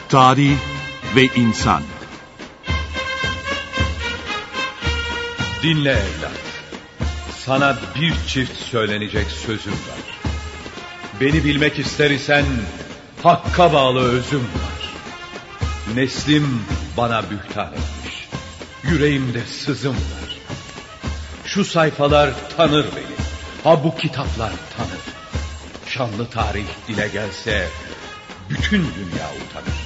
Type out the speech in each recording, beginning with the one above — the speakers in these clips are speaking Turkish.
Tarih ve insan. Dinle evlat. Sana bir çift söylenecek sözüm var. Beni bilmek ister isen hakka bağlı özüm var. Neslim bana bühtan etmiş. Yüreğimde sızım var. Şu sayfalar tanır beni. Ha bu kitaplar tanır. Şanlı tarih dile gelse bütün dünya utanır.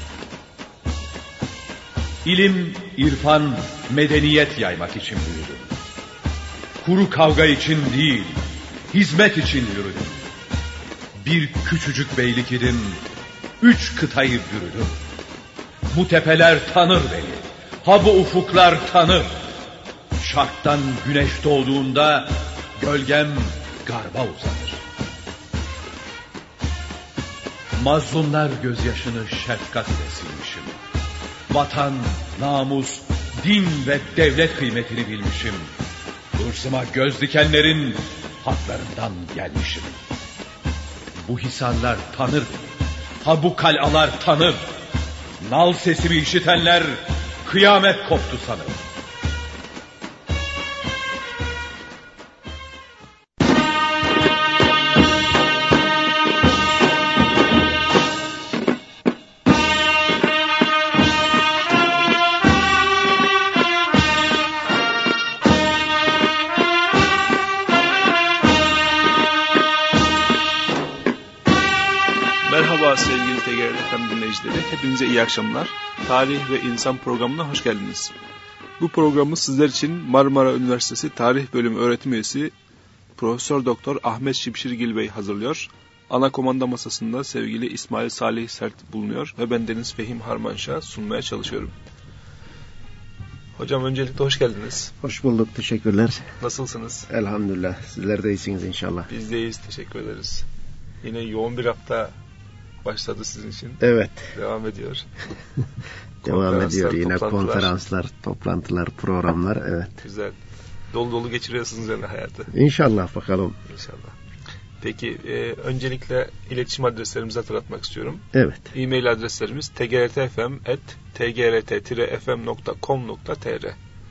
İlim, irfan, medeniyet yaymak için büyüdüm. Kuru kavga için değil, hizmet için yürüdüm. Bir küçücük beylik idim, 3 kıtayı bürüdüm. Bu tepeler tanır beni, ha bu ufuklar tanır. Şarktan güneş doğduğunda gölgem garba uzanır. Mazlumlar gözyaşını şefkat ile silmişim. Vatan, namus, din ve devlet kıymetini bilmişim. Hırsıma göz dikenlerin haklarından gelmişim. Bu hisarlar tanır beni, ha bu kalalar tanır. Nal sesimi işitenler kıyamet koptu sanır. Merhaba sevgili TGRT FM dinleyicileri, hepinize iyi akşamlar. Tarih ve İnsan programına hoş geldiniz. Bu programı sizler için Marmara Üniversitesi Tarih Bölümü öğretim üyesi Profesör Doktor Ahmet Şimşirgil Bey hazırlıyor. Ana komanda masasında sevgili İsmail Salih Sert bulunuyor ve ben Deniz Fehim Harmanşah sunmaya çalışıyorum. Hocam öncelikle hoş geldiniz. Hoş bulduk, teşekkürler. Nasılsınız? Elhamdülillah, sizler de iyisiniz inşallah. Biz de iyiyiz, teşekkür ederiz. Yine yoğun bir hafta başladı sizin için. Evet. Devam ediyor. Devam ediyor yine konferanslar, toplantılar, programlar. Evet. Güzel. Dolu dolu geçiriyorsunuz yani hayatı. İnşallah bakalım. İnşallah. Peki öncelikle iletişim adreslerimizi hatırlatmak istiyorum. Evet. E-mail adreslerimiz tgrtfm@tgrtfm.com.tr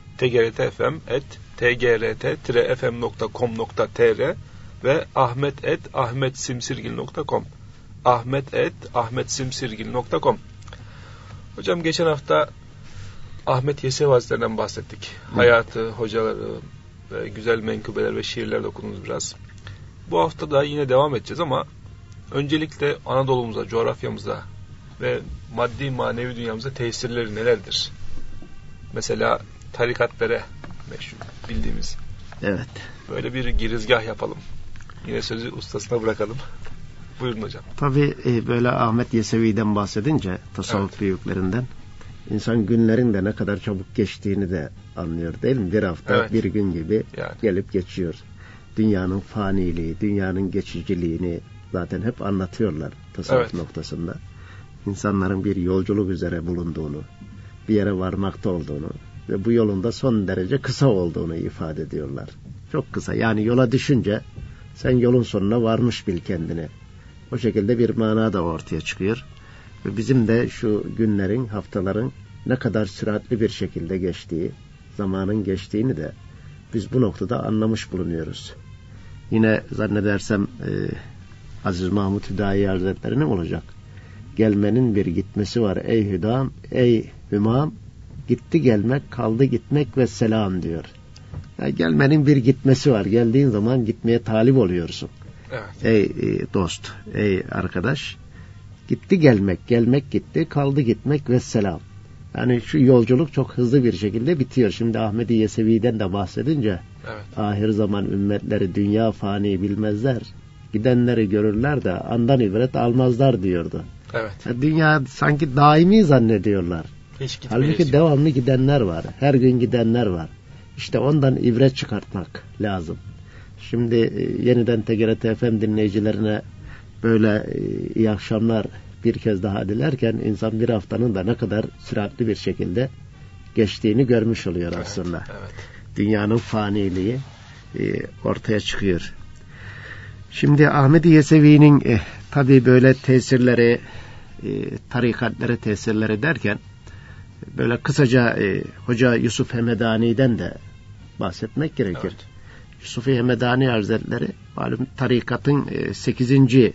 tgrtfm@tgrt-fm.com.tr ve ahmet@ahmetsimsirgil.com ahmet@ahmetsimsirgil.com. Hocam geçen hafta Ahmet Yesevi Hazretleri'nden bahsettik. Hayatı, hocaları, güzel menkıbeler ve şiirler de okudunuz biraz. Bu hafta da yine devam edeceğiz ama öncelikle Anadolu'muza, coğrafyamıza ve maddi manevi dünyamıza tesirleri nelerdir? Mesela tarikatlara meşhur bildiğimiz. Evet. Böyle bir girizgah yapalım. Yine sözü ustasına bırakalım. Buyurun hocam. Tabii böyle Ahmet Yesevi'den bahsedince tasavvuf büyüklerinden insan günlerin de ne kadar çabuk geçtiğini de anlıyor değil mi? Bir hafta bir gün gibi gelip geçiyor. Dünyanın faniliği, dünyanın geçiciliğini zaten hep anlatıyorlar tasavvuf noktasında. İnsanların bir yolculuk üzere bulunduğunu, bir yere varmakta olduğunu ve bu yolun da son derece kısa olduğunu ifade ediyorlar. Çok kısa, yani yola düşünce sen yolun sonuna varmış bil kendini. O şekilde bir mana da ortaya çıkıyor. Ve bizim de şu günlerin, haftaların ne kadar süratli bir şekilde geçtiği, zamanın geçtiğini de biz bu noktada anlamış bulunuyoruz. Yine zannedersem Aziz Mahmud Hüdayi Hazretleri'nin olacak. Gelmenin bir gitmesi var ey hüdam, ey hümam, gitti gelmek, kaldı gitmek ve selam diyor. Yani gelmenin bir gitmesi var. Geldiğin zaman gitmeye talip oluyorsun. Evet. Ey dost, ey arkadaş, gitti gelmek, gelmek gitti, kaldı gitmek ve selam. Yani şu yolculuk çok hızlı bir şekilde bitiyor. Şimdi Ahmet-i Yesevi'den de bahsedince ahir zaman ümmetleri dünya fani bilmezler. Gidenleri görürler de andan ibret almazlar diyordu. Evet. Yani dünya sanki daimi zannediyorlar. Halbuki devamlı gidenler var. Her gün gidenler var. İşte ondan ibret çıkartmak lazım. Şimdi yeniden TGRT FM dinleyicilerine böyle iyi akşamlar bir kez daha dilerken insan bir haftanın da ne kadar süratli bir şekilde geçtiğini görmüş oluyor aslında. Evet. Dünyanın faniliği ortaya çıkıyor. Şimdi Ahmet-i Yesevi'nin tabii böyle tesirleri tarikatlere tesirler ederken böyle kısaca Hoca Yusuf Hemedani'den de bahsetmek gerekir. Evet. Yusuf Hemedani Hazretleri malum tarikatın 8.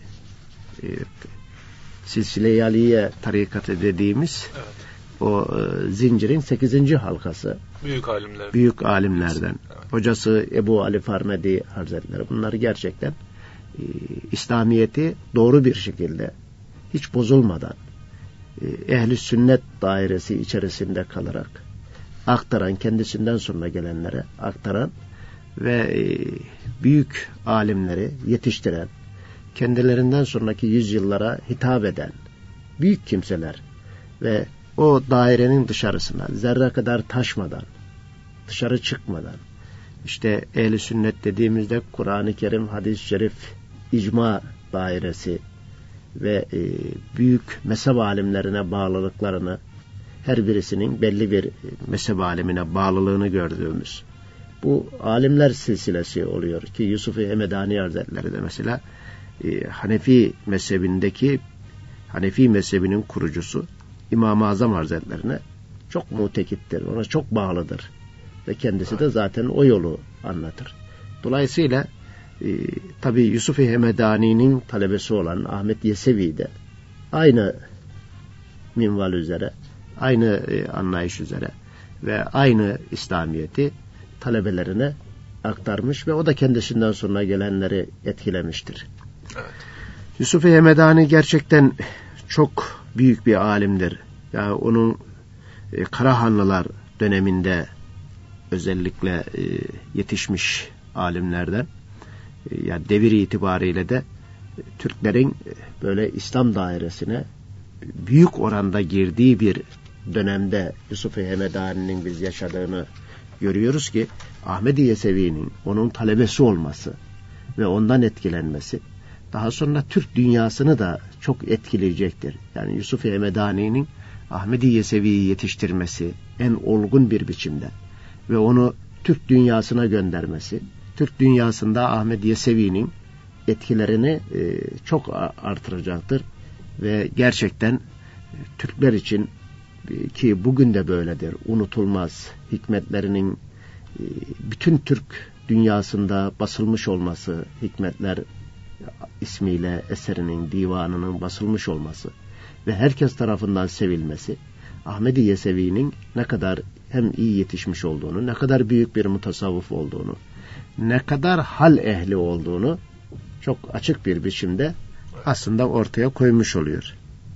Silsile-i Aliye tarikatı dediğimiz o zincirin 8. halkası. Büyük alimlerden. Evet. Hocası Ebu Ali Farmedi Hazretleri. Bunları gerçekten İslamiyet'i doğru bir şekilde hiç bozulmadan ehli sünnet dairesi içerisinde kalarak aktaran, kendisinden sonra gelenlere aktaran ve büyük alimleri yetiştiren, kendilerinden sonraki yüzyıllara hitap eden büyük kimseler ve o dairenin dışarısına zerre kadar taşmadan, dışarı çıkmadan, işte ehl-i sünnet dediğimizde Kur'an-ı Kerim, hadis-i şerif, icma dairesi ve büyük mezhep alimlerine bağlılıklarını, her birisinin belli bir mezhep alimine bağlılığını gördüğümüz bu alimler silsilesi oluyor ki Yusuf Hemedani Hazretleri de mesela Hanefi mezhebinin kurucusu İmam-ı Azam Hazretlerine çok mutekittir, ona çok bağlıdır ve kendisi de zaten o yolu anlatır. Dolayısıyla tabi Yusuf Hemedani'nin talebesi olan Ahmet Yesevi de aynı minval üzere, aynı anlayış üzere ve aynı İslamiyet'i talebelerine aktarmış ve o da kendisinden sonra gelenleri etkilemiştir. Evet. Yusuf Hemedani gerçekten çok büyük bir alimdir. Yani onun Karahanlılar döneminde özellikle yetişmiş alimlerden. Yani devir itibariyle de Türklerin böyle İslam dairesine büyük oranda girdiği bir dönemde Yusuf Hemedani'nin biz yaşadığını görüyoruz ki Ahmed-i Yesevi'nin onun talebesi olması ve ondan etkilenmesi daha sonra Türk dünyasını da çok etkileyecektir. Yani Yusuf Hemedani'nin Ahmed-i Yesevi'yi yetiştirmesi en olgun bir biçimde ve onu Türk dünyasına göndermesi, Türk dünyasında Ahmed Yesevi'nin etkilerini çok artıracaktır ve gerçekten Türkler için ki bugün de böyledir, unutulmaz hikmetlerinin bütün Türk dünyasında basılmış olması, Hikmetler ismiyle eserinin, divanının basılmış olması ve herkes tarafından sevilmesi, Ahmed-i Yesevi'nin ne kadar hem iyi yetişmiş olduğunu, ne kadar büyük bir mutasavvıf olduğunu, ne kadar hal ehli olduğunu çok açık bir biçimde aslında ortaya koymuş oluyor.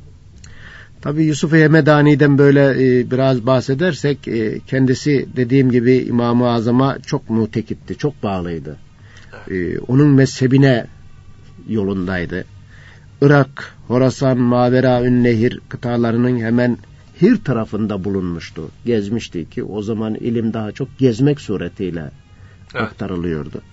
Tabii Yusuf Hemedani'den böyle biraz bahsedersek kendisi dediğim gibi İmam-ı Azam'a çok mutekitti, çok bağlıydı. Onun mezhebine yolundaydı. Irak, Horasan, Maveraün Nehir kıtalarının hemen Hir tarafında bulunmuştu. Gezmişti ki o zaman ilim daha çok gezmek suretiyle aktarılıyordu.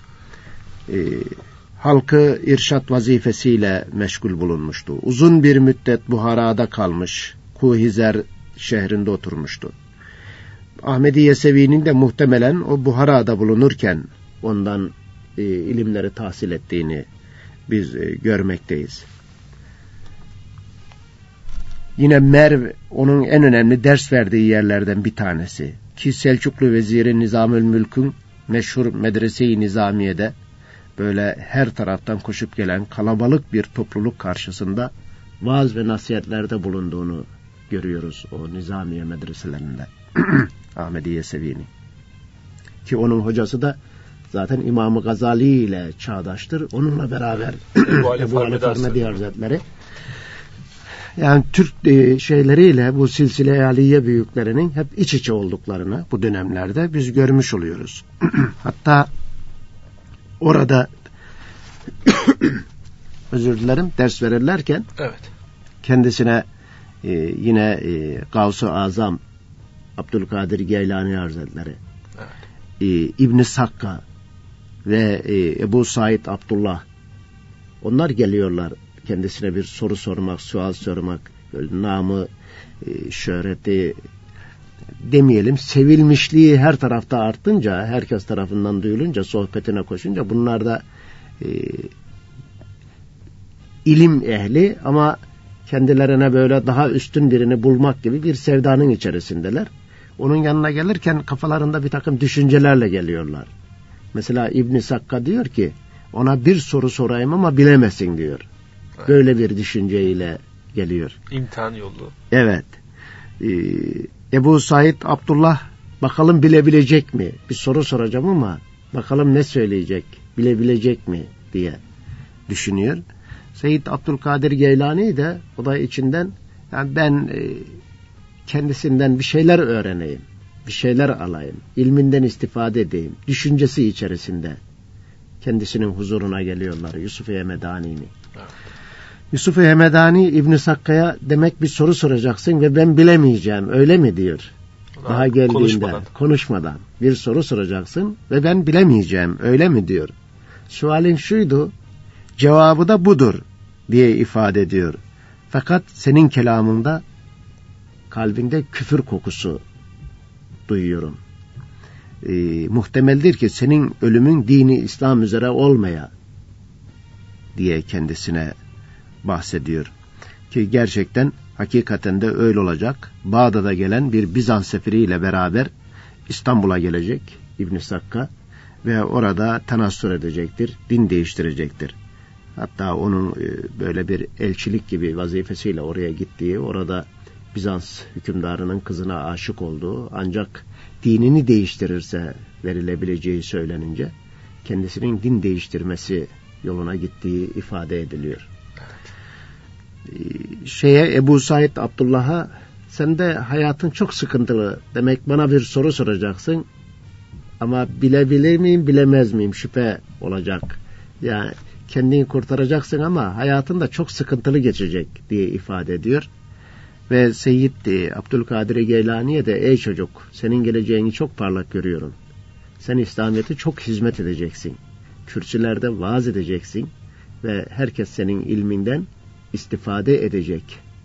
Halkı irşat vazifesiyle meşgul bulunmuştu. Uzun bir müddet Buhara'da kalmış, Kuhizer şehrinde oturmuştu. Ahmed-i Yesevi'nin de muhtemelen o Buhara'da bulunurken ondan ilimleri tahsil ettiğini biz görmekteyiz. Yine Merv onun en önemli ders verdiği yerlerden bir tanesi. Ki Selçuklu Veziri Nizamül Mülk'ün meşhur Medrese-i Nizamiye'de böyle her taraftan koşup gelen kalabalık bir topluluk karşısında vaaz ve nasihatlerde bulunduğunu görüyoruz o Nizamiye medreselerinde. Ahmed-i Yesevi'nin. Ki onun hocası da zaten İmam-ı Gazali ile çağdaştır. Onunla beraber Ebu Ali Farmedi Hazretleri. Yani Türk şeyleriyle bu Silsile-i Aliye büyüklerinin hep iç içe olduklarını bu dönemlerde biz görmüş oluyoruz. Hatta orada özür dilerim ders verirlerken kendisine yine Gavs-ı Azam Abdülkadir Geylani Hazretleri, İbn-i Sakka ve Ebu Said Abdullah, onlar geliyorlar kendisine bir soru sormak, sual sormak, böyle namı, şöhreti demeyelim, sevilmişliği her tarafta artınca, herkes tarafından duyulunca, sohbetine koşunca bunlar da ilim ehli ama kendilerine böyle daha üstün birini bulmak gibi bir sevdanın içerisindeler. Onun yanına gelirken kafalarında bir takım düşüncelerle geliyorlar. Mesela İbn Sakka diyor ki, ona bir soru sorayım ama bilemesin diyor. Böyle bir düşünceyle geliyor. İmtihan yolu. Evet. Ebu Said Abdullah bakalım bilebilecek mi? Bir soru soracağım ama bakalım ne söyleyecek, bilebilecek mi diye düşünüyor. Seyyid Abdülkadir Geylani de o da içinden, yani ben kendisinden bir şeyler öğreneyim, bir şeyler alayım, ilminden istifade edeyim düşüncesi içerisinde kendisinin huzuruna geliyorlar Yusuf-i Hemedani'ni. Evet. Yusuf-i Hemedani İbn-i Sakka'ya demek bir soru soracaksın ve ben bilemeyeceğim öyle mi diyor. Daha geldiğinde konuşmadan bir soru soracaksın ve ben bilemeyeceğim öyle mi diyor. Sualin şuydu, cevabı da budur diye ifade ediyor. Fakat senin kelamında kalbinde küfür kokusu duyuyorum. Muhtemeldir ki senin ölümün dini İslam üzere olmaya diye kendisine bahsediyor. Ki gerçekten hakikaten de öyle olacak. Bağdat'a gelen bir Bizans seferiyle beraber İstanbul'a gelecek İbn Sakka ve orada tenassür edecektir, din değiştirecektir. Hatta onun böyle bir elçilik gibi vazifesiyle oraya gittiği, orada Bizans hükümdarının kızına aşık olduğu, ancak dinini değiştirirse verilebileceği söylenince kendisinin din değiştirmesi yoluna gittiği ifade ediliyor. Ebu Said Abdullah'a, sen de hayatın çok sıkıntılı, demek bana bir soru soracaksın ama bilebilir miyim bilemez miyim şüphe olacak. Yani kendini kurtaracaksın ama hayatın da çok sıkıntılı geçecek diye ifade ediyor. Ve Seyyid Abdülkadir Geylani'ye de, ey çocuk, senin geleceğini çok parlak görüyorum. Sen İslamiyet'e çok hizmet edeceksin. Kürsülerde vaaz edeceksin ve herkes senin ilminden istifade edecek.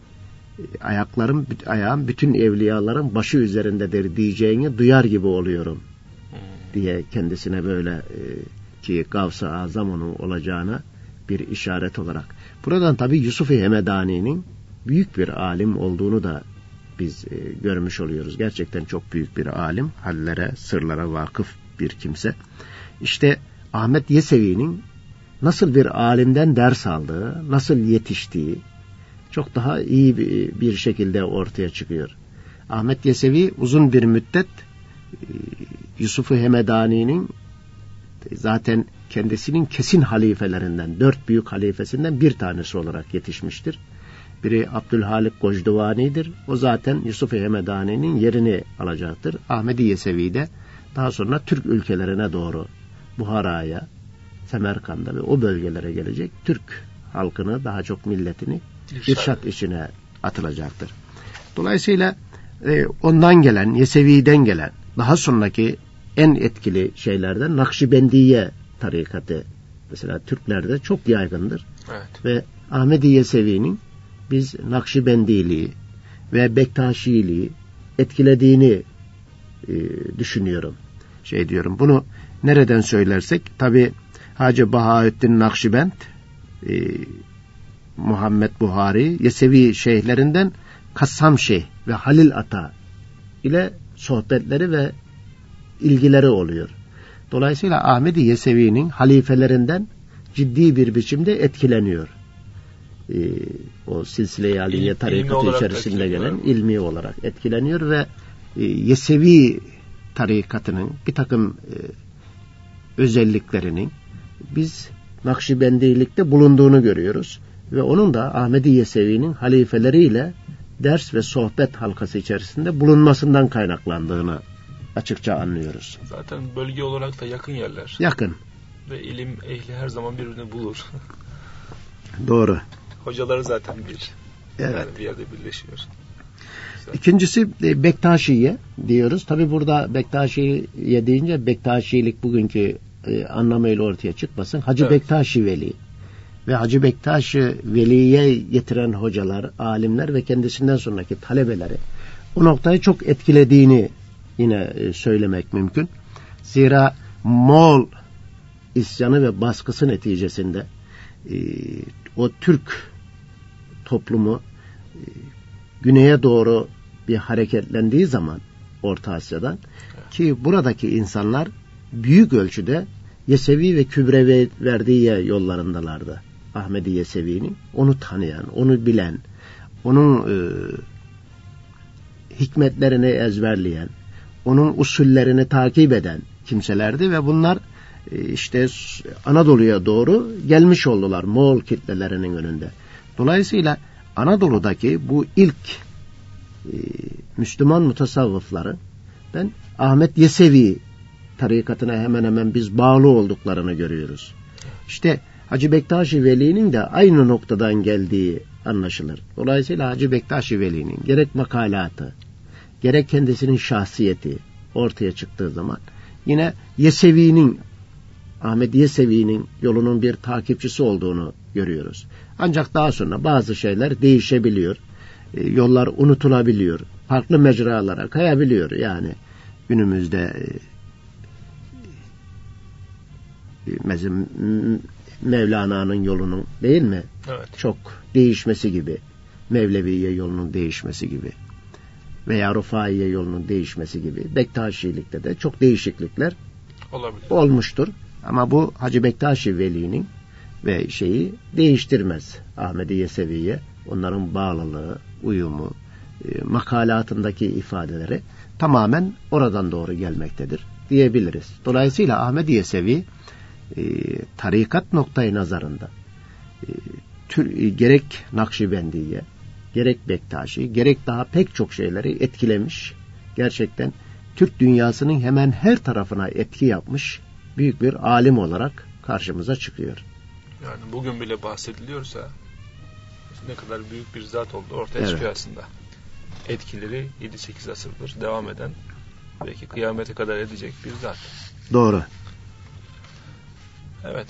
Ayağım bütün evliyaların başı üzerindedir diyeceğini duyar gibi oluyorum diye kendisine böyle ki Gavs-ı Azam onun olacağına bir işaret olarak. Buradan tabii Yusuf-i Hemedani'nin büyük bir alim olduğunu da biz görmüş oluyoruz. Gerçekten çok büyük bir alim, hallere, sırlara vakıf bir kimse. İşte Ahmet Yesevi'nin nasıl bir alimden ders aldığı, nasıl yetiştiği çok daha iyi bir şekilde ortaya çıkıyor. Ahmet Yesevi uzun bir müddet Yusuf-u Hemedani'nin zaten kendisinin kesin halifelerinden, 4 büyük halifesinden bir tanesi olarak yetişmiştir. Biri Abdülhalik Gocduvani'dir. O zaten Yusuf-u Hemedani'nin yerini alacaktır. Ahmedi Yesevi de daha sonra Türk ülkelerine doğru, Buhara'ya, Semerkand'a ve o bölgelere gelecek. Türk halkını, daha çok milletini irşat içine atılacaktır. Dolayısıyla ondan gelen, Yesevi'den gelen, daha sonraki en etkili şeylerden Nakşibendiye tarikatı mesela Türklerde çok yaygındır. Evet. Ve Ahmedi Yesevi'nin biz Nakşibendiliği ve Bektaşiliği etkilediğini düşünüyorum. Diyorum, bunu nereden söylersek, tabi Hacı Bahaüddin Nakşibend, Muhammed Buhari, Yesevi şeyhlerinden Kassam Şeyh ve Halil Ata ile sohbetleri ve ilgileri oluyor. Dolayısıyla Ahmedi Yesevi'nin halifelerinden ciddi bir biçimde etkileniyor. O silsile-i aliye tarikatı içerisinde gelen ilmi olarak etkileniyor ve Yesevi tarikatının bir takım özelliklerinin biz Nakşibendilikte bulunduğunu görüyoruz ve onun da Ahmedi Yesevi'nin halifeleriyle ders ve sohbet halkası içerisinde bulunmasından kaynaklandığını açıkça anlıyoruz. Zaten bölge olarak da yakın yerler. Yakın. Ve ilim ehli her zaman birbirini bulur. Doğru. Hocaları zaten bir. Evet. Yani bir yerde birleşiyor. Güzel. İkincisi Bektaşiye diyoruz. Tabi burada Bektaşiye deyince Bektaşilik bugünkü anlamıyla ortaya çıkmasın. Hacı evet. Bektaşi Veli ve Hacı Bektaşi Veli'ye getiren hocalar, alimler ve kendisinden sonraki talebeleri o noktayı çok etkilediğini yine söylemek mümkün. Zira Moğol isyanı ve baskısı neticesinde o Türk toplumu güneye doğru bir hareketlendiği zaman Orta Asya'dan, ki buradaki insanlar büyük ölçüde Yesevi ve Kübrevi verdiği yollarındalardı. Ahmedi Yesevi'nin, onu tanıyan, onu bilen, onun hikmetlerini ezberleyen, onun usullerini takip eden kimselerdi ve bunlar işte Anadolu'ya doğru gelmiş oldular Moğol kitlelerinin önünde. Dolayısıyla Anadolu'daki bu ilk Müslüman mutasavvıfları ben Ahmet Yesevi tarikatına hemen hemen biz bağlı olduklarını görüyoruz. İşte Hacı Bektaş-ı Veli'nin de aynı noktadan geldiği anlaşılır. Dolayısıyla Hacı Bektaş-ı Veli'nin gerek makalatı, gerek kendisinin şahsiyeti ortaya çıktığı zaman yine Yesevi'nin, Ahmet Yesevi'nin yolunun bir takipçisi olduğunu görüyoruz. Ancak daha sonra bazı şeyler değişebiliyor. Yollar unutulabiliyor. Farklı mecralara kayabiliyor. Yani günümüzde mesela Mevlana'nın yolunun değil mi? Evet. Çok değişmesi gibi. Mevleviye yolunun değişmesi gibi. Veya Rufaiye yolunun değişmesi gibi. Bektaşilikte de çok değişiklikler olmuştur. Ama bu Hacı Bektaş-ı Veli'nin ve şeyi değiştirmez. Ahmedi Yesevi'ye onların bağlılığı, uyumu, makalatındaki ifadeleri tamamen oradan doğru gelmektedir diyebiliriz. Dolayısıyla Ahmedi Yesevi tarikat noktayı nazarında gerek Nakşibendiye, gerek Bektaşi, gerek daha pek çok şeyleri etkilemiş. Gerçekten Türk dünyasının hemen her tarafına etki yapmış büyük bir alim olarak karşımıza çıkıyor. Yani bugün bile bahsediliyorsa ne kadar büyük bir zat oldu ortaya çıkıyor aslında. Etkileri 7-8 asırdır devam eden, belki kıyamete kadar edecek bir zat. Doğru. Evet.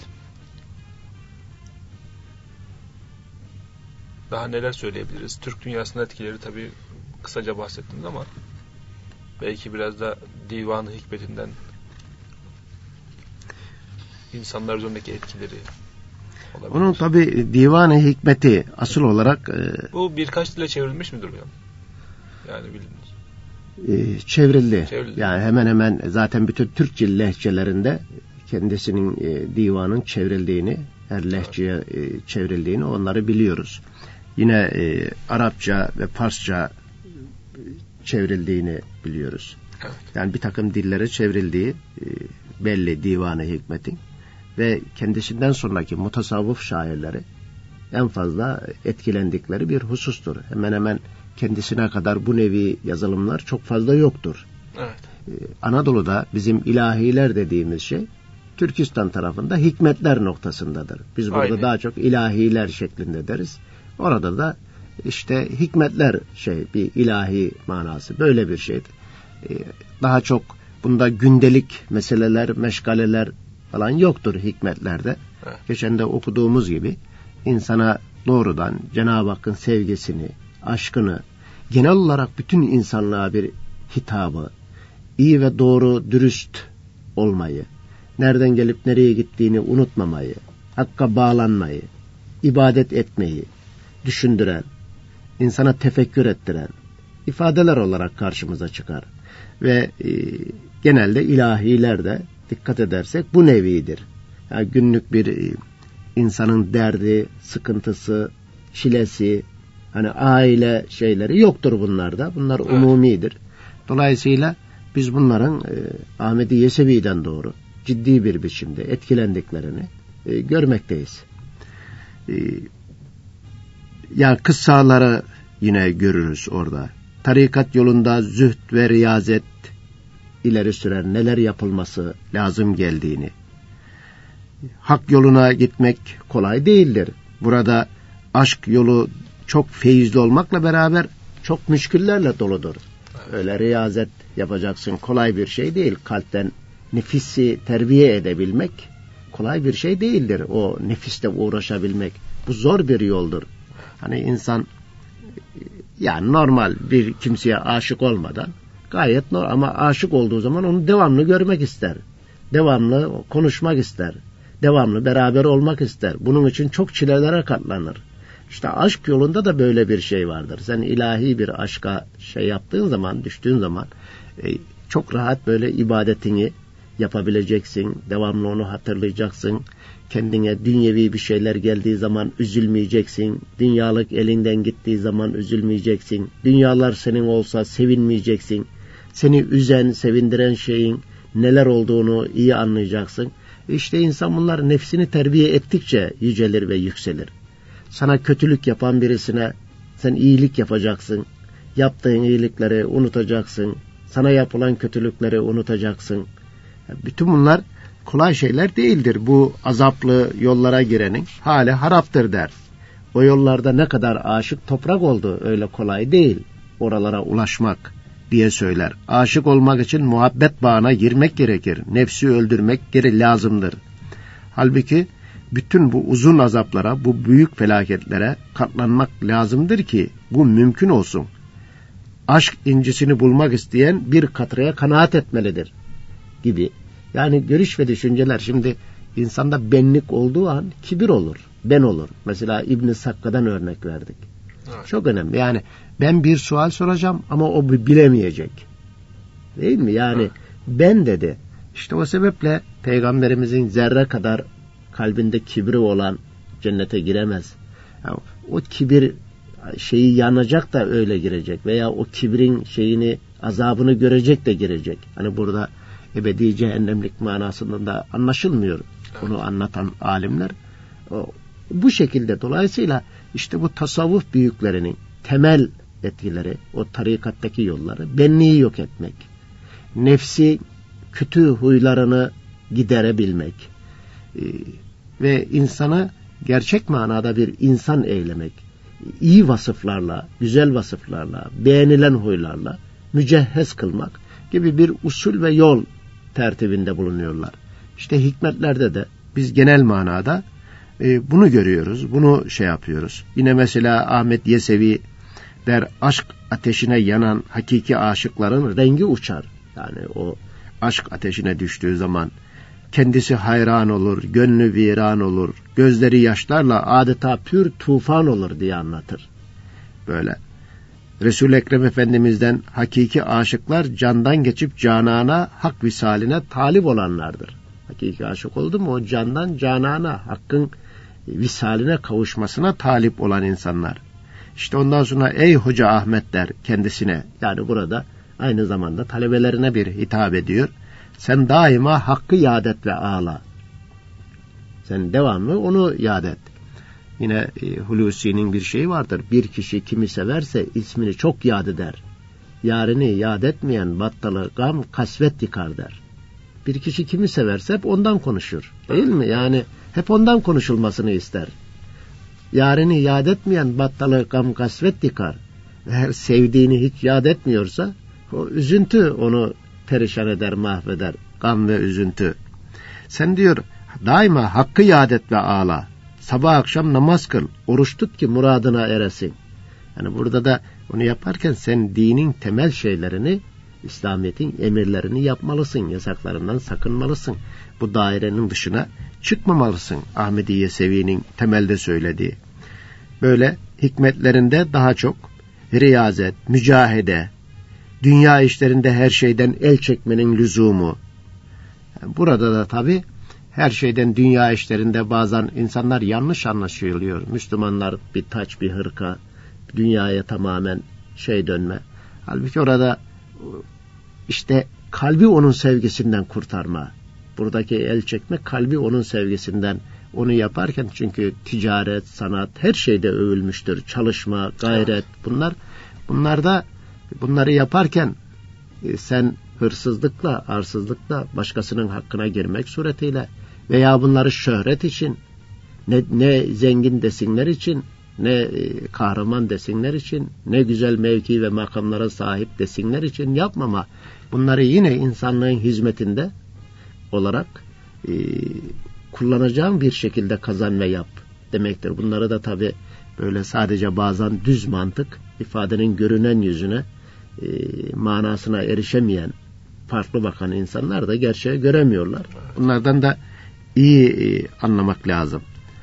Daha neler söyleyebiliriz? Türk dünyasının etkileri tabii kısaca bahsettiniz ama belki biraz da Divan-ı Hikmet'inden insanlar üzerindeki etkileri olabilir. Onun tabii Divan-ı Hikmet'i asıl olarak bu birkaç dile çevrilmiş midir hocam? Yani bildiğiniz. Çevrildi. Yani hemen hemen zaten bütün Türkçe lehçelerinde kendisinin divanın çevrildiğini, her lehçeye çevrildiğini onları biliyoruz. Yine Arapça ve Farsça çevrildiğini biliyoruz. Evet. Yani bir takım dillere çevrildiği belli Divan-ı Hikmet'in ve kendisinden sonraki mutasavvıf şairleri en fazla etkilendikleri bir husustur. Hemen hemen kendisine kadar bu nevi yazılımlar çok fazla yoktur. Evet. Anadolu'da bizim ilahiler dediğimiz şey Türkistan tarafında hikmetler noktasındadır. Biz burada daha çok ilahiler şeklinde deriz. Orada da işte hikmetler bir ilahi manası böyle bir şeydir. Daha çok bunda gündelik meseleler, meşgaleler falan yoktur hikmetlerde. Evet. Geçen de okuduğumuz gibi insana doğrudan Cenab-ı Hakk'ın sevgisini, aşkını, genel olarak bütün insanlığa bir hitabı, iyi ve doğru, dürüst olmayı, nereden gelip nereye gittiğini unutmamayı, Hakk'a bağlanmayı, ibadet etmeyi düşündüren, insana tefekkür ettiren ifadeler olarak karşımıza çıkar. Ve genelde ilahiler de dikkat edersek bu nevidir. Yani günlük bir insanın derdi, sıkıntısı, çilesi, hani aile şeyleri yoktur bunlarda. Bunlar umumidir. Dolayısıyla biz bunların Ahmedi Yesevi'den doğru ciddi bir biçimde etkilendiklerini görmekteyiz. Ya kıssaları yine görürüz orada. Tarikat yolunda zühd ve riyazet ileri süren neler yapılması lazım geldiğini. Hak yoluna gitmek kolay değildir. Burada aşk yolu çok feyizli olmakla beraber çok müşküllerle doludur. Öyle riyazet yapacaksın, kolay bir şey değil. Kalpten nefisi terbiye edebilmek kolay bir şey değildir. O nefisle uğraşabilmek. Bu zor bir yoldur. Hani insan yani normal bir kimseye aşık olmadan gayet normal ama aşık olduğu zaman onu devamlı görmek ister. Devamlı konuşmak ister. Devamlı beraber olmak ister. Bunun için çok çilelere katlanır. İşte aşk yolunda da böyle bir şey vardır. Sen ilahi bir aşka şey yaptığın zaman, düştüğün zaman çok rahat böyle ibadetini yapabileceksin. Devamlı onu hatırlayacaksın. Kendine dünyevi bir şeyler geldiği zaman üzülmeyeceksin. Dünyalık elinden gittiği zaman üzülmeyeceksin. Dünyalar senin olsa sevinmeyeceksin. Seni üzen, sevindiren şeyin neler olduğunu iyi anlayacaksın. İşte insan bunlar nefsini terbiye ettikçe yücelir ve yükselir. Sana kötülük yapan birisine sen iyilik yapacaksın. Yaptığın iyilikleri unutacaksın. Sana yapılan kötülükleri unutacaksın. Bütün bunlar kolay şeyler değildir. Bu azaplı yollara girenin hali haraptır der. O yollarda ne kadar aşık toprak oldu, öyle kolay değil oralara ulaşmak diye söyler. Aşık olmak için muhabbet bağına girmek gerekir. Nefsi öldürmek lazımdır. Halbuki bütün bu uzun azaplara, bu büyük felaketlere katlanmak lazımdır ki bu mümkün olsun. Aşk incisini bulmak isteyen bir katraya kanaat etmelidir gibi. Yani görüş ve düşünceler, şimdi insanda benlik olduğu an kibir olur, ben olur. Mesela İbn-i Sakka'dan örnek verdik. Evet. Çok önemli. Yani ben bir sual soracağım ama o bilemeyecek. Değil mi? Yani evet. Ben dedi. İşte o sebeple Peygamberimizin zerre kadar kalbinde kibri olan cennete giremez. Yani o kibir şeyi yanacak da öyle girecek veya o kibrin şeyini, azabını görecek de girecek. Hani burada ebedi cehennemlik manasında da anlaşılmıyor. Evet. Onu anlatan alimler. Bu şekilde dolayısıyla işte bu tasavvuf büyüklerinin temel etkileri, o tarikattaki yolları, benliği yok etmek, nefsi kötü huylarını giderebilmek ve insanı gerçek manada bir insan eylemek, iyi vasıflarla, güzel vasıflarla, beğenilen huylarla mücehhez kılmak gibi bir usul ve yol tertibinde bulunuyorlar. İşte hikmetlerde de biz genel manada bunu görüyoruz, bunu şey yapıyoruz. Yine mesela Ahmet Yesevi der, aşk ateşine yanan hakiki aşıkların rengi uçar. Yani o aşk ateşine düştüğü zaman kendisi hayran olur, gönlü viran olur, gözleri yaşlarla adeta pür tufan olur diye anlatır. Böyle. Resul-i Ekrem Efendimiz'den hakiki aşıklar candan geçip canana, hak visaline talip olanlardır. Hakiki aşık oldu mu o candan canana, hakkın visaline kavuşmasına talip olan insanlar. İşte ondan sonra ey Hoca Ahmet der kendisine, yani burada aynı zamanda talebelerine bir hitap ediyor. Sen daima hakkı yad et ve ağla. Sen devamlı onu yad et. Yine Hulusi'nin bir şeyi vardır. Bir kişi kimi severse ismini çok yad eder. Yarını yad etmeyen battalı gam kasvet yıkar der. Bir kişi kimi severse hep ondan konuşur. Değil mi? Yani hep ondan konuşulmasını ister. Yarını yad etmeyen battalı gam kasvet yıkar. Eğer sevdiğini hiç yad etmiyorsa o üzüntü onu perişan eder, mahveder. Gam ve üzüntü. Sen diyor daima hakkı yad et ve ağla. Sabah akşam namaz kıl. Oruç tut ki muradına eresin. Yani burada da onu yaparken sen dinin temel şeylerini, İslamiyet'in emirlerini yapmalısın. Yasaklarından sakınmalısın. Bu dairenin dışına çıkmamalısın. Ahmedi Yesevi'nin temelde söylediği. Böyle hikmetlerinde daha çok riyazet, mücahede, dünya işlerinde her şeyden el çekmenin lüzumu. Yani burada da tabii her şeyden dünya işlerinde bazen insanlar yanlış anlaşılıyor. Müslümanlar bir taç, bir hırka, dünyaya tamamen dönme. Halbuki orada işte kalbi onun sevgisinden kurtarma. Buradaki el çekme kalbi onun sevgisinden. Onu yaparken çünkü ticaret, sanat her şeyde övülmüştür. Çalışma, gayret bunları yaparken sen hırsızlıkla, arsızlıkla başkasının hakkına girmek suretiyle veya bunları şöhret için, ne zengin desinler için, ne kahraman desinler için, ne güzel mevki ve makamlara sahip desinler için yapmama. Bunları yine insanlığın hizmetinde olarak kullanacağın bir şekilde kazan ve yap demektir. Bunları da tabii böyle sadece bazen düz mantık, ifadenin görünen yüzüne manasına erişemeyen, farklı bakan insanlar da gerçeği göremiyorlar. Bunlardan da iyi anlamak lazım.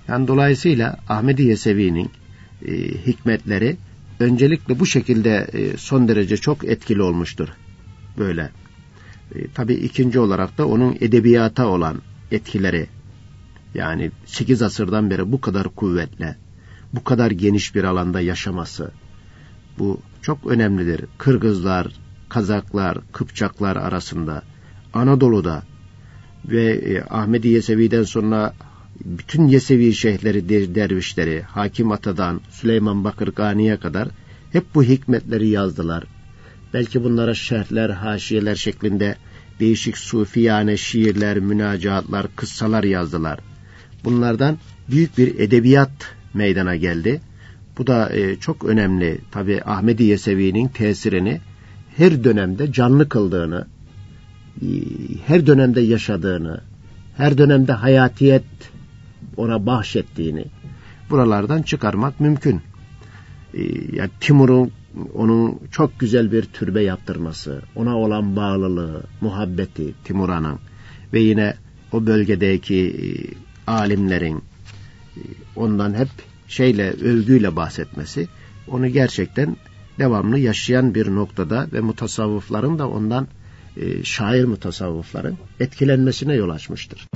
Yani dolayısıyla Ahmedi Yesevi'nin hikmetleri öncelikle bu şekilde son derece çok etkili olmuştur. Böyle. Tabii ikinci olarak da onun edebiyata olan etkileri, yani 8 asırdan beri bu kadar kuvvetle, bu kadar geniş bir alanda yaşaması, bu çok önemlidir. Kırgızlar, Kazaklar, Kıpçaklar arasında, Anadolu'da ve Ahmedi Yesevi'den sonra bütün Yesevi şeyhleri, dervişleri, Hakim Ata'dan Süleyman Bakır Gani'ye kadar hep bu hikmetleri yazdılar. Belki bunlara şerhler, haşiyeler şeklinde değişik sufiyane şiirler, münacaatlar, kıssalar yazdılar. Bunlardan büyük bir edebiyat meydana geldi. Bu da çok önemli. Tabii Ahmedi Yesevi'nin tesirini her dönemde canlı kıldığını, her dönemde yaşadığını, her dönemde hayatiyet ona bahşettiğini buralardan çıkarmak mümkün. Yani Timur'un onun çok güzel bir türbe yaptırması, ona olan bağlılığı, muhabbeti Timur Han'ın ve yine o bölgedeki alimlerin ondan hep övgüyle bahsetmesi, onu gerçekten devamlı yaşayan bir noktada ve mutasavvıfların da ondan, şair mutasavvıfların etkilenmesine yol açmıştır.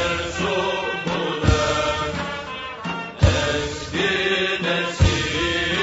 Eski nesil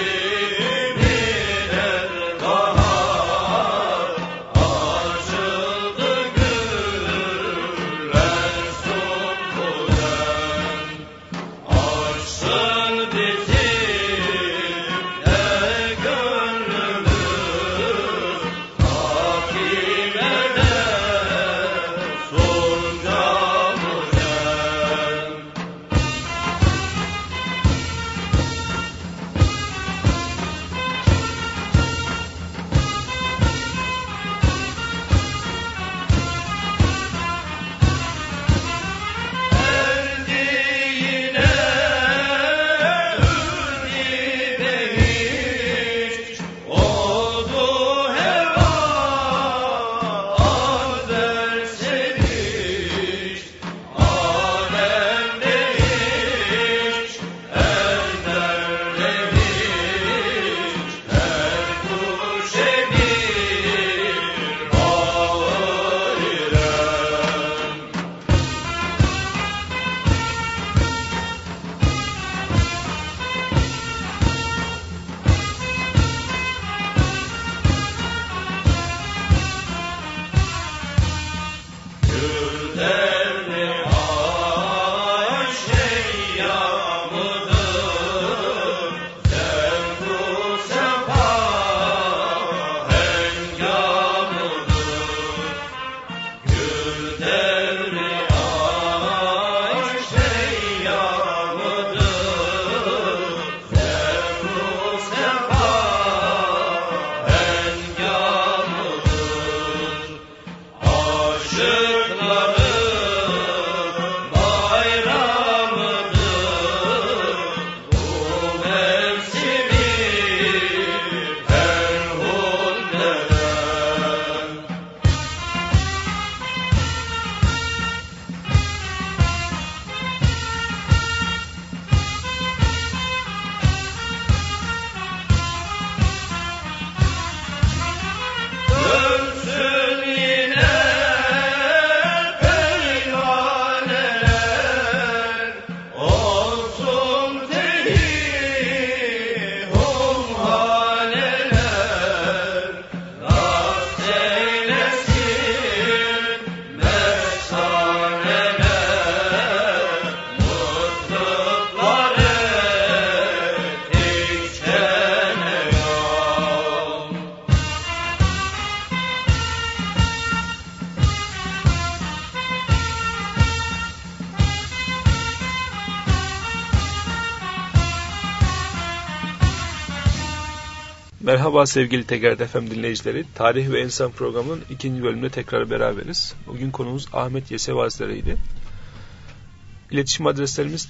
Merhaba sevgili TGRT FM dinleyicileri. Tarih ve İnsan programının 2. bölümünde tekrar beraberiz. Bugün konumuz Ahmet Yesevi Hazretleri'ydi. İletişim adreslerimiz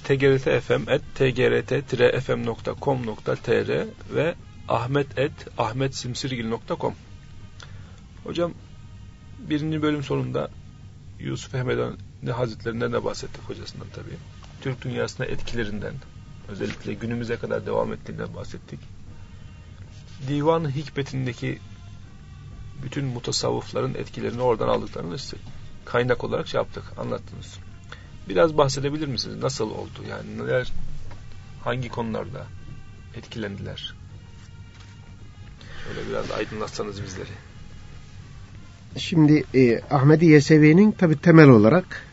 tgrt.fm@tgrt-fm.com.tr ve ahmet@ahmetsimsirgil.com. Hocam 1. bölüm sonunda Yusuf Hemedani Hazretlerinden de bahsettik, hocasından tabii. Türk dünyasına etkilerinden, özellikle günümüze kadar devam ettiğinden bahsettik. Divan-ı Hikmet'indeki bütün mutasavvıfların etkilerini oradan aldıklarını size kaynak olarak yaptık, anlattınız. Biraz bahsedebilir misiniz? Nasıl oldu? Yani neler, hangi konularda etkilendiler? Şöyle biraz aydınlatsanız bizleri. Şimdi Ahmedi Yesevi'nin tabii temel olarak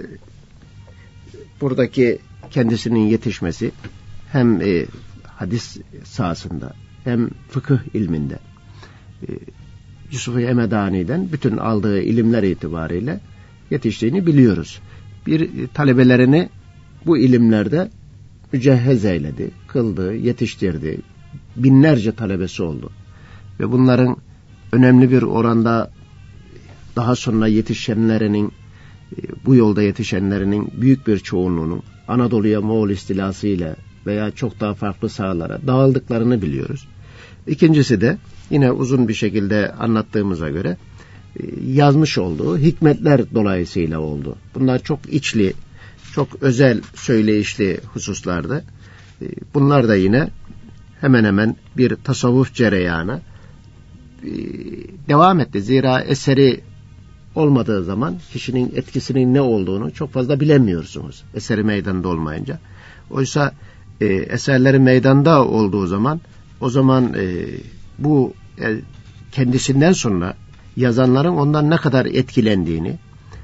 buradaki kendisinin yetişmesi hem hadis sahasında hem fıkıh ilminde Yusuf Hemedani'den bütün aldığı ilimler itibariyle yetiştiğini biliyoruz. Bir talebelerini bu ilimlerde mücehhez eyledi, kıldı, yetiştirdi. Binlerce talebesi oldu. Ve bunların önemli bir oranda daha sonra yetişenlerinin, bu yolda yetişenlerinin büyük bir çoğunluğunun Anadolu'ya Moğol istilası ile veya çok daha farklı sahalara dağıldıklarını biliyoruz. İkincisi de yine uzun bir şekilde anlattığımıza göre yazmış olduğu hikmetler dolayısıyla oldu. Bunlar çok içli, çok özel söyleyişli hususlardı. Bunlar da yine hemen hemen bir tasavvuf cereyanı devam etti. Zira eseri olmadığı zaman kişinin etkisinin ne olduğunu çok fazla bilemiyorsunuz. Eseri meydanda olmayınca. Oysa eserleri meydanda olduğu zaman o zaman bu kendisinden sonra yazanların ondan ne kadar etkilendiğini,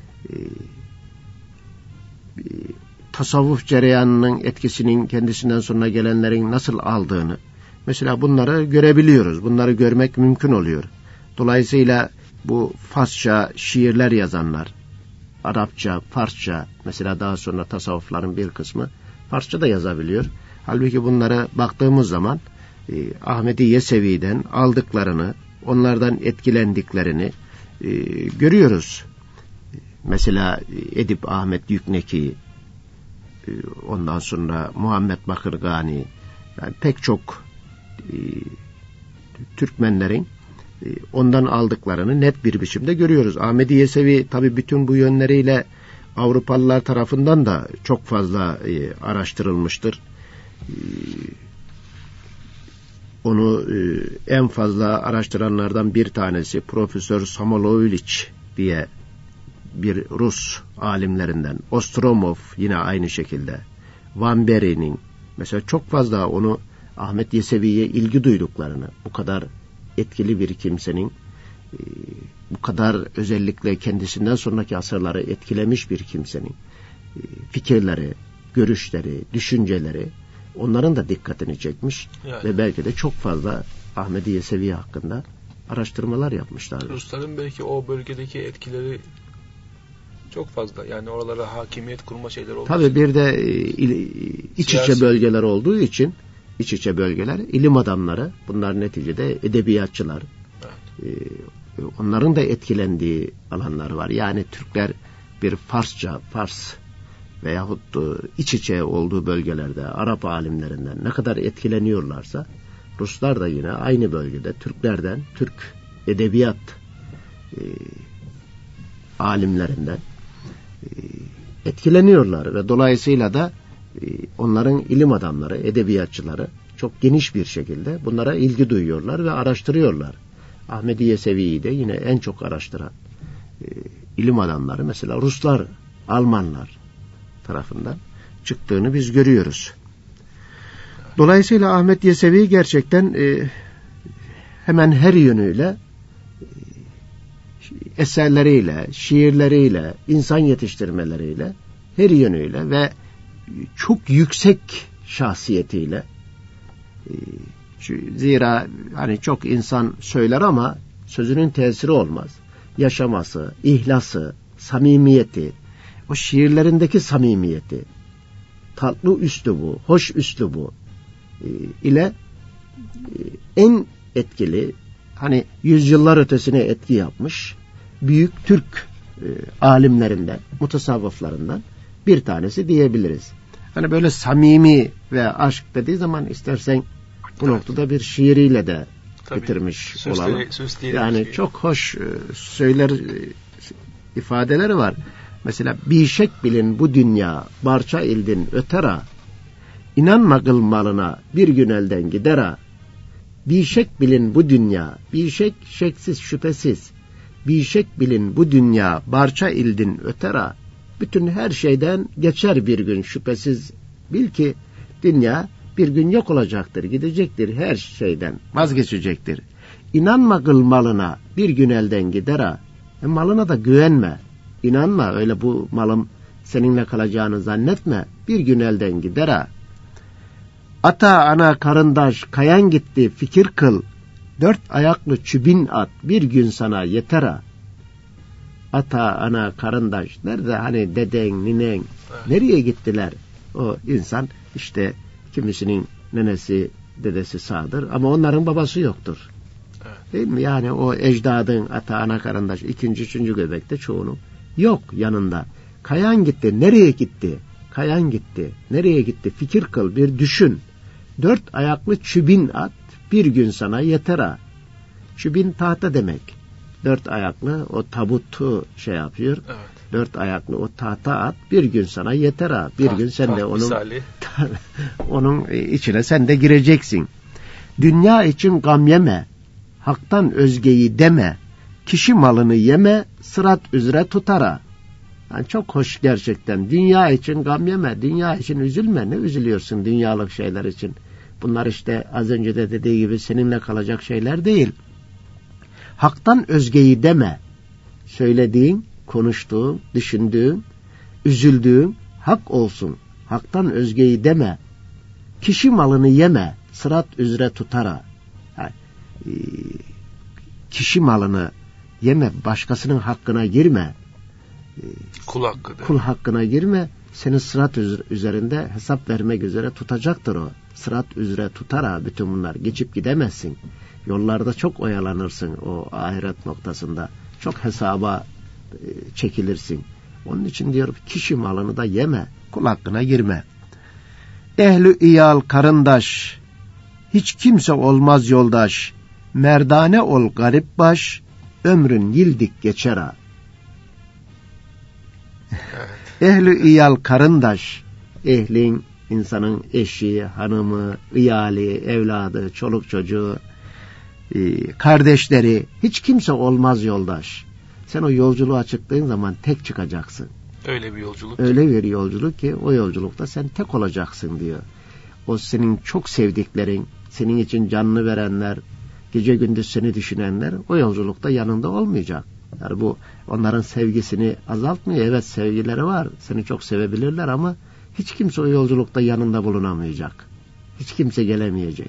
tasavvuf cereyanının etkisinin kendisinden sonra gelenlerin nasıl aldığını, mesela bunları görebiliyoruz. Bunları görmek mümkün oluyor. Dolayısıyla bu Farsça şiirler yazanlar, Arapça, Farsça, mesela daha sonra tasavvufların bir kısmı Farsça da yazabiliyor. Halbuki bunlara baktığımız zaman Ahmedi Yesevi'den aldıklarını, onlardan etkilendiklerini görüyoruz. Mesela Edip Ahmet Yükneki, ondan sonra Muhammed Bakırgani, yani pek çok Türkmenlerin ondan aldıklarını net bir biçimde görüyoruz. Ahmedi Yesevi tabi bütün bu yönleriyle Avrupalılar tarafından da çok fazla araştırılmıştır. Onu en fazla araştıranlardan bir tanesi Profesör Samoylovich diye bir Rus alimlerinden, Ostromov yine aynı şekilde, Van Bery'nin mesela çok fazla onu Ahmet Yesevi'ye ilgi duyduklarını, bu kadar etkili bir kimsenin, bu kadar özellikle kendisinden sonraki asırları etkilemiş bir kimsenin fikirleri, görüşleri, düşünceleri onların da dikkatini çekmiş yani. Ve belki de çok fazla Ahmedi Yesevi hakkında araştırmalar yapmışlar. Rusların belki o bölgedeki etkileri çok fazla. Yani oralara hakimiyet kurma şeyler oldu. Tabii bir de iç içe bölgeler olduğu için, iç içe bölgeler, ilim adamları, bunlar neticede edebiyatçılar. Evet. Onların da etkilendiği alanlar var. Yani Türkler bir Fars veyahut iç içe olduğu bölgelerde Arap alimlerinden ne kadar etkileniyorlarsa, Ruslar da yine aynı bölgede Türklerden, Türk edebiyat alimlerinden etkileniyorlar ve dolayısıyla da onların ilim adamları, edebiyatçıları çok geniş bir şekilde bunlara ilgi duyuyorlar ve araştırıyorlar. Ahmedi Yesevi'yi de yine en çok araştıran ilim adamları mesela Ruslar, Almanlar tarafından çıktığını biz görüyoruz. Dolayısıyla Ahmet Yesevi gerçekten hemen her yönüyle eserleriyle, şiirleriyle, insan yetiştirmeleriyle her yönüyle ve çok yüksek şahsiyetiyle, zira hani çok insan söyler ama sözünün tesiri olmaz. Yaşaması, ihlası, samimiyeti, o şiirlerindeki samimiyeti, tatlı üslubu, hoş üslubu ile en etkili, hani yüzyıllar ötesine etki yapmış büyük Türk alimlerinden, mutasavvıflarından bir tanesi diyebiliriz. Hani böyle samimi ve aşk dediği zaman istersen bu noktada bir şiiriyle de bitirmiş olalım. Yani çok hoş söyler, ifadeleri var. Mesela bişek bilin bu dünya barça ildin ötera, İnanma kılmalına bir gün elden gidera. Bişek bilin bu dünya, bişek şeksiz şüphesiz, bişek bilin bu dünya barça ildin ötera. Bütün her şeyden geçer bir gün şüphesiz. Bil ki dünya bir gün yok olacaktır, gidecektir, her şeyden vazgeçecektir. İnanma kılmalına bir gün elden gidera. Malına da güvenme. İnanma, öyle bu malım seninle kalacağını zannetme. Bir gün elden gidera. Ata ana karındaş kayan gitti fikir kıl. 4 ayaklı çübin at bir gün sana yetera. Ata ana karındaş nerede, hani deden ninen nereye gittiler? O insan işte kimisinin nenesi dedesi sağdır ama onların babası yoktur. Değil mi? Yani o ecdadın ata ana karındaş 2. 3. göbekte çoğunun yok yanında. Kayan gitti, nereye gitti? Kayan gitti, nereye gitti? Fikir kıl, bir düşün. 4 ayaklı çübin at bir gün sana yetera. Çübin tahta demek. 4 ayaklı o tabutu şey yapıyor. Evet. 4 ayaklı o tahta at bir gün sana yetera. Bir gün sen de onun içine sen de gireceksin. Dünya için gam yeme, haktan özgeyi deme, kişi malını yeme, sırat üzere tutara. Yani çok hoş gerçekten. Dünya için gam yeme, dünya için üzülme. Ne üzülüyorsun dünyalık şeyler için? Bunlar işte az önce de dediği gibi seninle kalacak şeyler değil. Haktan özgeyi deme. Söylediğin, konuştuğun, düşündüğün, üzüldüğün hak olsun. Haktan özgeyi deme. Kişi malını yeme, sırat üzere tutara. Yani, kişi malını yeme, başkasının hakkına girme. Kul hakkına girme, seni sırat üzerinde hesap vermek üzere tutacaktır o. Sırat üzere tutar bütün bunlar. Geçip gidemezsin. Yollarda çok oyalanırsın o ahiret noktasında. Çok hesaba çekilirsin. Onun için diyor kişi malını da yeme, kul hakkına girme. Ehlü iyal karındaş, hiç kimse olmaz yoldaş. Merdane ol garip baş, ömrün yıldik geçer ha. Ehlü iyal karındaş, ehlin insanın eşi, hanımı, iyali, evladı, çoluk çocuğu, kardeşleri, hiç kimse olmaz yoldaş. Sen o yolculuğa çıktığın zaman tek çıkacaksın. Öyle bir yolculuk. Öyle bir yolculuk ki o yolculukta sen tek olacaksın diyor. O senin çok sevdiklerin, senin için canını verenler, gece gündüz seni düşünenler o yolculukta yanında olmayacak. Yani bu onların sevgisini azaltmıyor. Evet, sevgileri var. Seni çok sevebilirler ama hiç kimse o yolculukta yanında bulunamayacak. Hiç kimse gelemeyecek.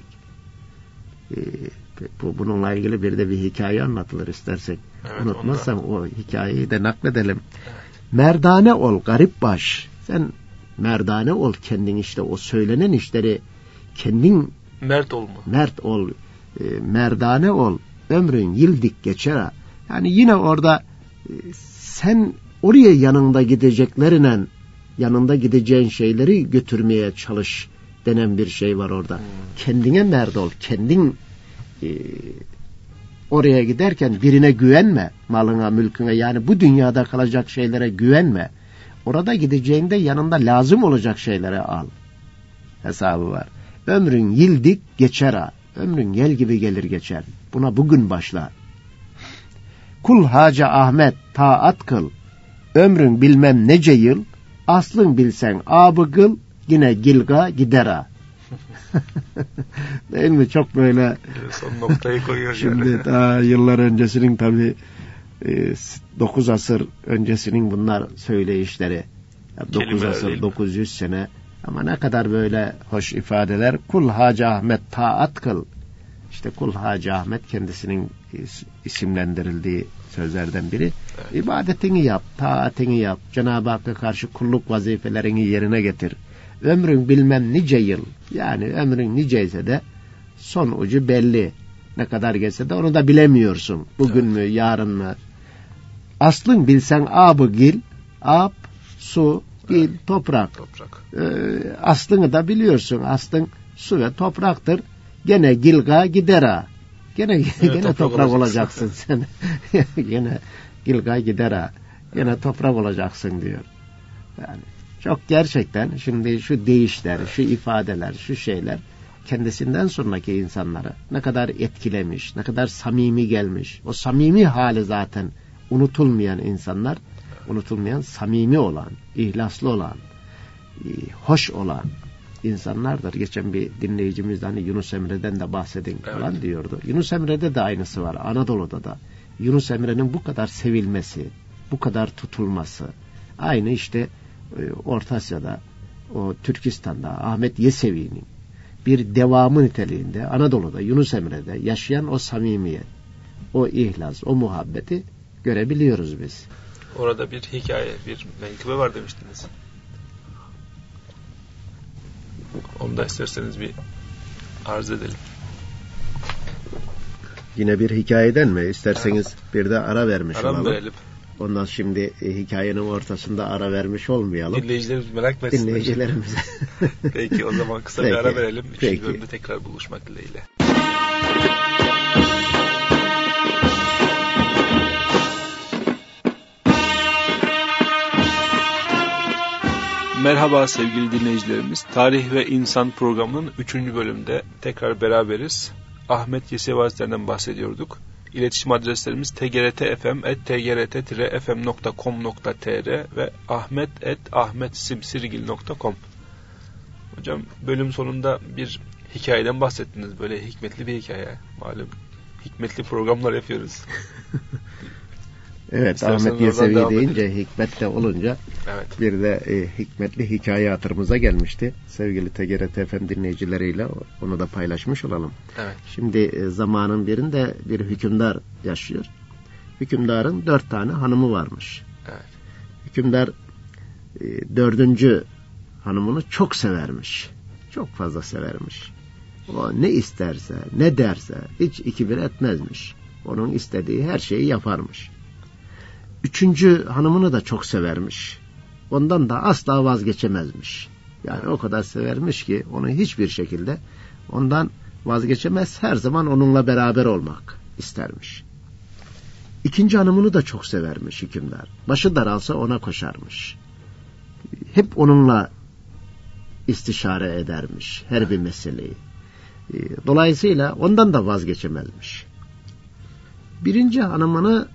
Bununla ilgili bir de bir hikaye anlatılır istersek. Evet, unutmazsam o hikayeyi de nakledelim. Evet. Merdane ol garip baş. Sen merdane ol, kendin işte o söylenen işleri kendin mert olma. Mert ol. Merdane ol. Ömrün yıldik geçer. Yani yine orada sen oraya yanında gideceklerine, yanında gideceğin şeyleri götürmeye çalış denen bir şey var orada. Kendine mert ol. Kendin oraya giderken birine güvenme. Malına, mülküne, yani bu dünyada kalacak şeylere güvenme. Orada gideceğinde yanında lazım olacak şeylere al. Hesabı var. Ömrün yıldik geçer ha. Ömrün yel gibi gelir geçer. Buna bugün başla. Kul Hacı Ahmet taat kıl. Ömrün bilmem nece yıl. Aslın bilsen abı kıl. Yine gilga gider ha. Değil mi? Çok böyle son noktayı koyuyor. Şimdi daha yıllar öncesinin tabii 9 asır öncesinin bunlar söyleyişleri. 9 asır, 900 sene. Ama ne kadar böyle hoş ifadeler. Kul Hacı Ahmet taat kıl. İşte Kul Hacı Ahmet kendisinin isimlendirildiği sözlerden biri. Evet. İbadetini yap, taatini yap. Cenab-ı Hakk'a karşı kulluk vazifelerini yerine getir. Ömrün bilmem nice yıl. Yani ömrün niceyse de son ucu belli. Ne kadar geçse de onu da bilemiyorsun. Bugün mü, yarın mı? Aslın bilsen abı gil, ab, su, gil, toprak. Aslını da biliyorsun. Aslın su ve topraktır. Gene gilga gidera. Gene toprak olacaksın sen. Gene gilga gidera. Gene toprak olacaksın diyor. Yani çok gerçekten şimdi şu deyişler, şu ifadeler, şu şeyler kendisinden sonraki insanları ne kadar etkilemiş, ne kadar samimi gelmiş. O samimi hali zaten unutulmayan insanlar, unutulmayan, samimi olan, ihlaslı olan, hoş olan insanlardır. Geçen bir dinleyicimiz hani Yunus Emre'den de bahsedin falan diyordu. Yunus Emre'de de aynısı var. Anadolu'da da. Yunus Emre'nin bu kadar sevilmesi, bu kadar tutulması. Aynı işte Orta Asya'da, o Türkistan'da Ahmet Yesevi'nin bir devamı niteliğinde Anadolu'da, Yunus Emre'de yaşayan o samimiyet, o ihlas, o muhabbeti görebiliyoruz biz. Orada bir hikaye, bir menkıbe var demiştiniz. Onu da isterseniz bir arz edelim. Yine bir hikayeden mi? İsterseniz bir de ara vermiş olalım. Verelim. Ondan şimdi hikayenin ortasında ara vermiş olmayalım. Dinleyicilerimiz merak etsin. Dinleyicilerimize. Peki o zaman kısa bir ara verelim. Üçüncü bölümde tekrar buluşmak dileğiyle. Merhaba sevgili dinleyicilerimiz. Tarih ve İnsan programının 3. bölümde tekrar beraberiz. Ahmet Yesevi Hazretleri'nden bahsediyorduk. İletişim adreslerimiz tgrt.fm.fm.com.tr ve ahmet@ahmetsimsirgil.com. Hocam bölüm sonunda bir hikayeden bahsettiniz. Böyle hikmetli bir hikaye. Malum hikmetli programlar yapıyoruz. Evet, İstersen Ahmet Yesevi deyince hikmet de olunca bir de hikmetli hikaye hatırımıza gelmişti. Sevgili TGRT FM dinleyicileriyle onu da paylaşmış olalım. Evet. Şimdi zamanın birinde bir hükümdar yaşıyor. Hükümdarın 4 tane hanımı varmış. Evet. Hükümdar 4. hanımını çok severmiş. Çok fazla severmiş. O ne isterse, ne derse hiç ikibir etmezmiş. Onun istediği her şeyi yaparmış. 3. hanımını da çok severmiş. Ondan da asla vazgeçemezmiş. Yani o kadar severmiş ki onu hiçbir şekilde ondan vazgeçemez. Her zaman onunla beraber olmak istermiş. 2. hanımını da çok severmiş hükümdar. Başı daralsa ona koşarmış. Hep onunla istişare edermiş her bir meseleyi. Dolayısıyla ondan da vazgeçemezmiş. 1. hanımını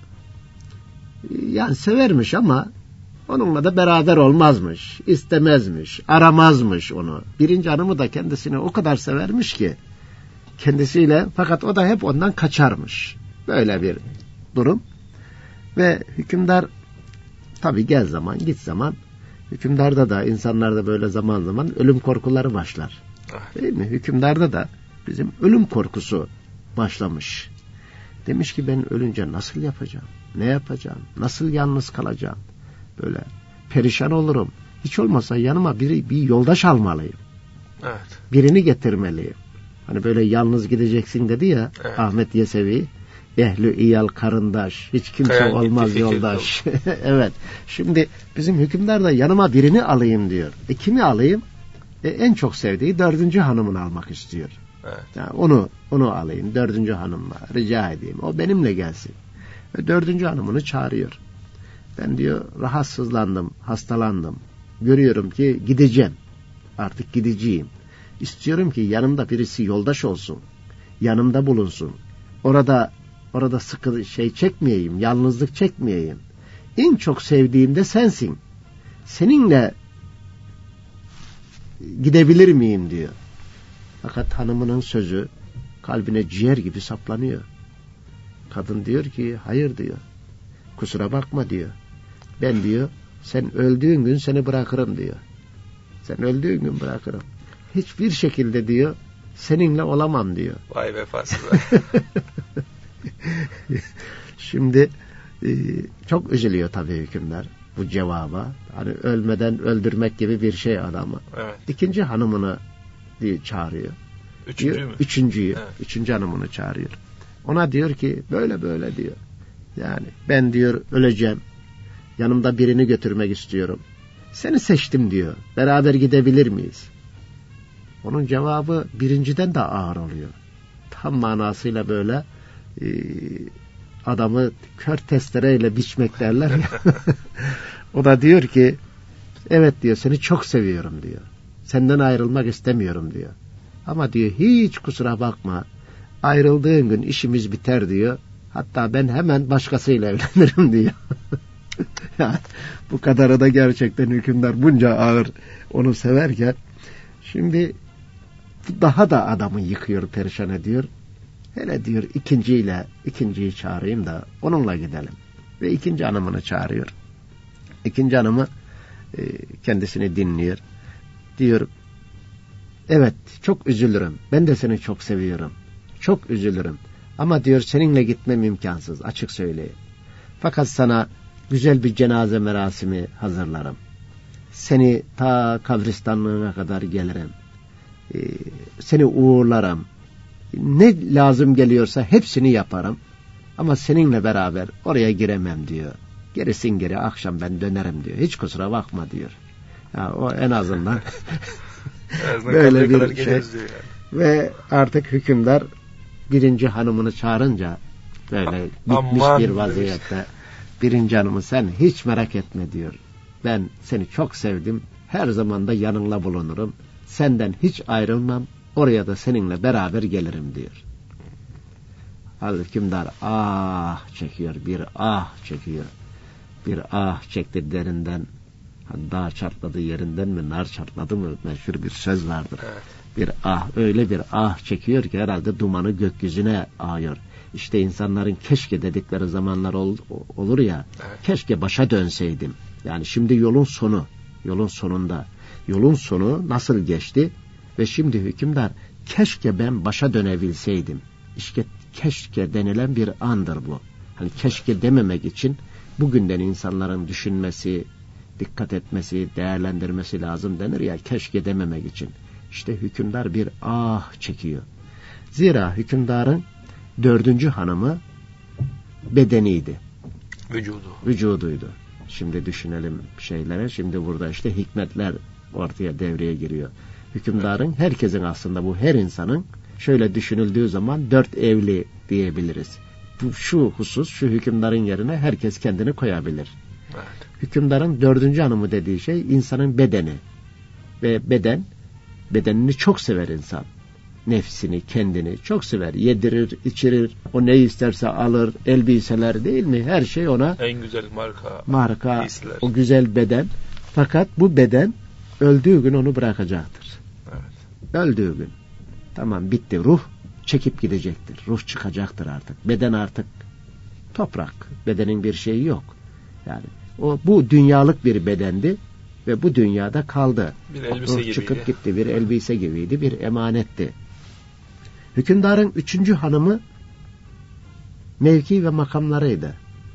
yani severmiş ama onunla da beraber olmazmış, istemezmiş, aramazmış onu. 1. hanımı da kendisini o kadar severmiş ki kendisiyle, fakat o da hep ondan kaçarmış. Böyle bir durum. Ve hükümdar tabii gel zaman git zaman, hükümdarda da insanlarda böyle zaman zaman ölüm korkuları başlar. Değil mi? Hükümdarda da bizim ölüm korkusu başlamış. Demiş ki ben ölünce nasıl yapacağım? Ne yapacağım? Nasıl yalnız kalacağım? Böyle perişan olurum. Hiç olmasa yanıma bir yoldaş almalıyım. Evet. Birini getirmeliyim. Hani böyle yalnız gideceksin dedi ya Ahmet Yesevi. Ehlü iyal karındaş. Hiç kimse olmaz yoldaş. Evet. Şimdi bizim hükümdar da yanıma birini alayım diyor. Kimi alayım? En çok sevdiği 4. hanımını almak istiyor. Evet. Yani onu alayım 4. hanımla rica edeyim. O benimle gelsin. Ve 4. hanımını çağırıyor. Ben diyor rahatsızlandım, hastalandım. Görüyorum ki gideceğim. Artık gideceğim. İstiyorum ki yanımda birisi yoldaş olsun. Yanımda bulunsun. Orada sıkı çekmeyeyim, yalnızlık çekmeyeyim. En çok sevdiğim de sensin. Seninle gidebilir miyim diyor. Fakat hanımının sözü kalbine ciğer gibi saplanıyor. Kadın diyor ki hayır diyor. Kusura bakma diyor. Ben diyor sen öldüğün gün seni bırakırım diyor. Sen öldüğün gün bırakırım. Hiçbir şekilde diyor seninle olamam diyor. Vay vefasız. Şimdi çok üzülüyor tabii hükümdar bu cevaba. Hani ölmeden öldürmek gibi bir şey adamı. Evet. 2. hanımını çağırıyor. 3. mü? 3. Evet. 3. hanımını çağırıyor. Ona diyor ki böyle böyle diyor. Yani ben diyor öleceğim. Yanımda birini götürmek istiyorum. Seni seçtim diyor. Beraber gidebilir miyiz? Onun cevabı birinciden de ağır oluyor. Tam manasıyla böyle adamı kör testereyle biçmek derler ya. O da diyor ki evet diyor, seni çok seviyorum diyor. Senden ayrılmak istemiyorum diyor. Ama diyor hiç kusura bakma, ayrıldığın gün işimiz biter diyor. Hatta ben hemen başkasıyla evlenirim diyor. Yani bu kadarı da gerçekten hükümdar bunca ağır onu severken, şimdi daha da adamı yıkıyor, perişan ediyor. Hele diyor ikinciyi çağırayım da onunla gidelim. Ve ikinci hanımını çağırıyor. İkinci hanımı kendisini dinliyor. Diyor evet çok üzülürüm. Ben de seni çok seviyorum. Çok üzülürüm. Ama diyor seninle gitmem imkansız, açık söyleyeyim. Fakat sana güzel bir cenaze merasimi hazırlarım. Seni ta kabristanlığına kadar gelirim. Seni uğurlarım. Ne lazım geliyorsa hepsini yaparım. Ama seninle beraber oraya giremem diyor. Gerisin geri akşam ben dönerim diyor. Hiç kusura bakma diyor. Ya, o en azından böyle bir şey. Yani. Ve artık hükümdar birinci hanımını çağırınca böyle bitmiş bir vaziyette, birinci hanımı sen hiç merak etme diyor. Ben seni çok sevdim. Her zaman da yanınla bulunurum. Senden hiç ayrılmam. Oraya da seninle beraber gelirim diyor. Hükümdar çekiyor. Bir çekiyor. Bir çekti derinden. Dağ çatladı yerinden mi, nar çatladı mı meşhur bir söz vardır. Evet. Bir öyle bir çekiyor ki herhalde dumanı gökyüzüne ağıyor. İşte insanların keşke dedikleri zamanlar olur ya. Evet. Keşke başa dönseydim. Yani şimdi yolun sonunda. Yolun sonu nasıl geçti? Ve şimdi hükümdar keşke ben başa dönebilseydim. İşte keşke denilen bir andır bu. Hani keşke dememek için bugünden insanların düşünmesi, dikkat etmesi, değerlendirmesi lazım denir ya, keşke dememek için. İşte hükümdar bir çekiyor. Zira hükümdarın 4. hanımı bedeniydi. Vücuduydu. Şimdi düşünelim şeylere. Şimdi burada işte hikmetler ortaya devreye giriyor. Hükümdarın, herkesin aslında bu her insanın şöyle düşünüldüğü zaman 4 evli diyebiliriz. Şu husus, şu hükümdarın yerine herkes kendini koyabilir. Evet. Hükümdarın 4. hanımı dediği şey insanın bedeni. Ve bedenini çok sever insan. Nefsini, kendini çok sever. Yedirir, içirir, o ne isterse alır, elbiseler değil mi? Her şey ona. En güzel marka giysiler. O güzel beden. Fakat bu beden öldüğü gün onu bırakacaktır. Evet. Öldüğü gün. Tamam, bitti. Ruh çekip gidecektir. Ruh çıkacaktır artık. Beden artık toprak. Bedenin bir şeyi yok. Yani bu dünyalık bir bedendi ve bu dünyada kaldı. Bir elbise gibiydi. Çıkıp gitti, bir elbise gibiydi, bir emanetti. Hükümdarın 3. hanımı mevki ve makamlarıydı.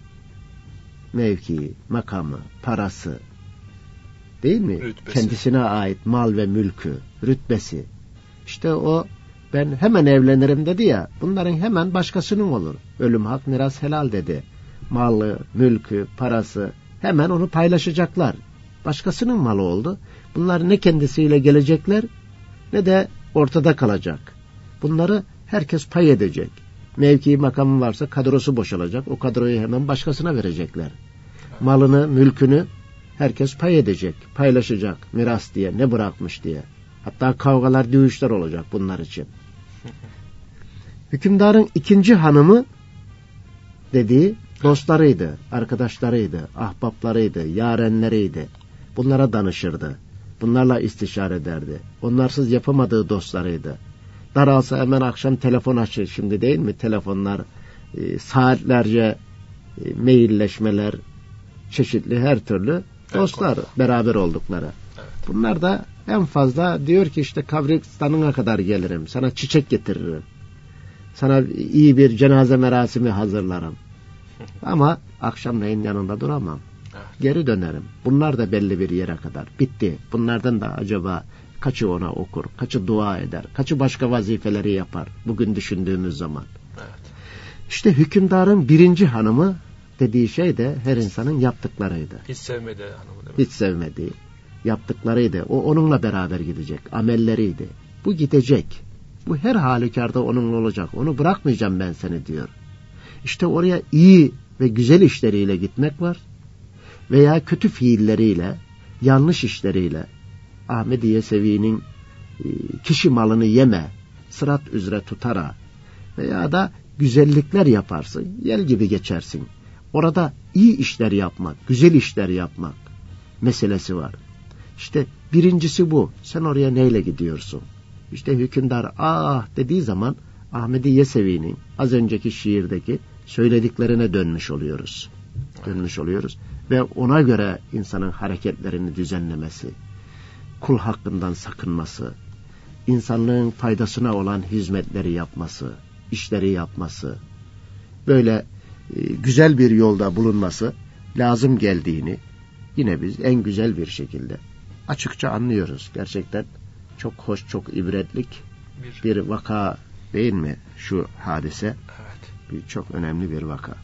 Mevki, makamı, parası, değil mi? Rütbesi. Kendisine ait mal ve mülkü, rütbesi. İşte o, ben hemen evlenirim dedi ya, bunların hemen başkasının olur. Ölüm hak, miras helal dedi. Malı, mülkü, parası hemen onu paylaşacaklar. Başkasının malı oldu. Bunlar ne kendisiyle gelecekler ne de ortada kalacak. Bunları herkes pay edecek. Mevki, makamı varsa kadrosu boşalacak. O kadroyu hemen başkasına verecekler. Malını, mülkünü herkes pay edecek, paylaşacak. Miras diye, ne bırakmış diye. Hatta kavgalar, dövüşler olacak bunlar için. Hükümdarın 2. hanımı dediği dostlarıydı, arkadaşlarıydı, ahbaplarıydı, yarenleriydi. Bunlara danışırdı. Bunlarla istişare ederdi. Onlarsız yapamadığı dostlarıydı. Daralsa hemen akşam telefon açır. Şimdi değil mi? Telefonlar, saatlerce mailleşmeler, çeşitli her türlü dostlar beraber oldukları. Evet. Bunlar da en fazla diyor ki işte kabristanına kadar gelirim. Sana çiçek getiririm. Sana iyi bir cenaze merasimi hazırlarım. Ama akşamleyin yanında duramam. Evet. Geri dönerim. Bunlar da belli bir yere kadar. Bitti. Bunlardan da acaba kaçı ona okur, kaçı dua eder, kaçı başka vazifeleri yapar bugün düşündüğümüz zaman. Evet. İşte hükümdarın birinci hanımı dediği şey de her insanın yaptıklarıydı. Hiç sevmediği hanımı demek. Hiç sevmediği, yaptıklarıydı. O onunla beraber gidecek, amelleriydi. Bu gidecek. Bu her halükarda onunla olacak. Onu bırakmayacağım ben seni diyor. İşte oraya iyi ve güzel işleriyle gitmek var. Veya kötü fiilleriyle, yanlış işleriyle, Ahmed-i Yesevi'nin kişi malını yeme, sırat üzere tutara veya da güzellikler yaparsın, yel gibi geçersin. Orada iyi işler yapmak, güzel işler yapmak meselesi var. İşte birincisi bu. Sen oraya neyle gidiyorsun? İşte hükümdar dediği zaman Ahmed-i Yesevi'nin az önceki şiirdeki söylediklerine dönmüş oluyoruz. Ve ona göre insanın hareketlerini düzenlemesi, kul hakkından sakınması, insanlığın faydasına olan hizmetleri yapması, işleri yapması, böyle güzel bir yolda bulunması lazım geldiğini yine biz en güzel bir şekilde açıkça anlıyoruz. Gerçekten çok hoş, çok ibretlik bir vaka değil mi şu hadise? Evet. Çok önemli bir vaka.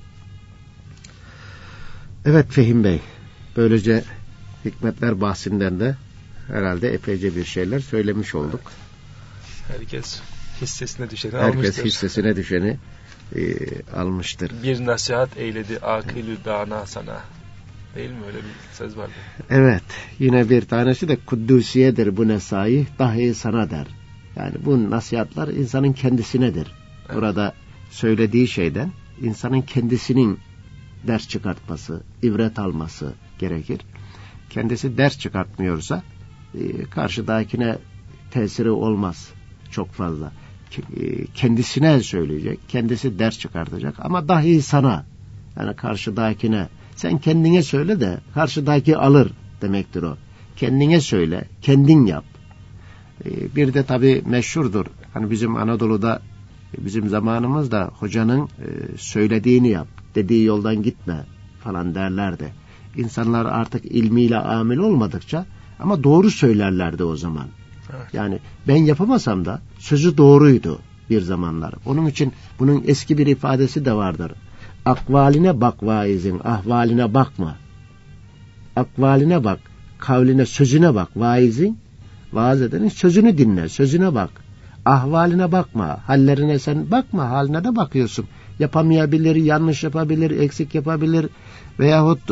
Evet Fehim Bey, böylece hikmetler bahsinden de herhalde epeyce bir şeyler söylemiş olduk. Herkes hissesine düşeni almıştır. Herkes hissesine düşeni almıştır. Bir nasihat eyledi akılü dana sana. Değil mi? Öyle bir söz vardı. Evet. Yine bir tanesi de kuddusiyedir bu nesai, dahi sana der. Yani bu nasihatler insanın kendisinedir. Evet. Burada söylediği şeyden insanın kendisinin ders çıkartması, ibret alması gerekir. Kendisi ders çıkartmıyorsa karşıdakine tesiri olmaz çok fazla. Kendisine söyleyecek, kendisi ders çıkartacak ama dahi sana, yani karşıdakine, sen kendine söyle de karşıdaki alır demektir o. Kendine söyle, kendin yap. Bir de tabii meşhurdur. Hani bizim Anadolu'da, bizim zamanımızda hocanın söylediğini yap, dediği yoldan gitme falan derlerdi. İnsanlar artık ilmiyle amil olmadıkça ama doğru söylerlerdi o zaman. Evet. Yani ben yapamasam da sözü doğruydu bir zamanlar. Onun için bunun eski bir ifadesi de vardır. Akvaline bak vaizin, ahvaline bakma. Akvaline bak, kavline, sözüne bak vaizin. Vaaz edenin sözünü dinle, sözüne bak. Ahvaline bakma, hallerine sen bakma, haline de bakıyorsun. Yapamayabilir, yanlış yapabilir, eksik yapabilir veyahut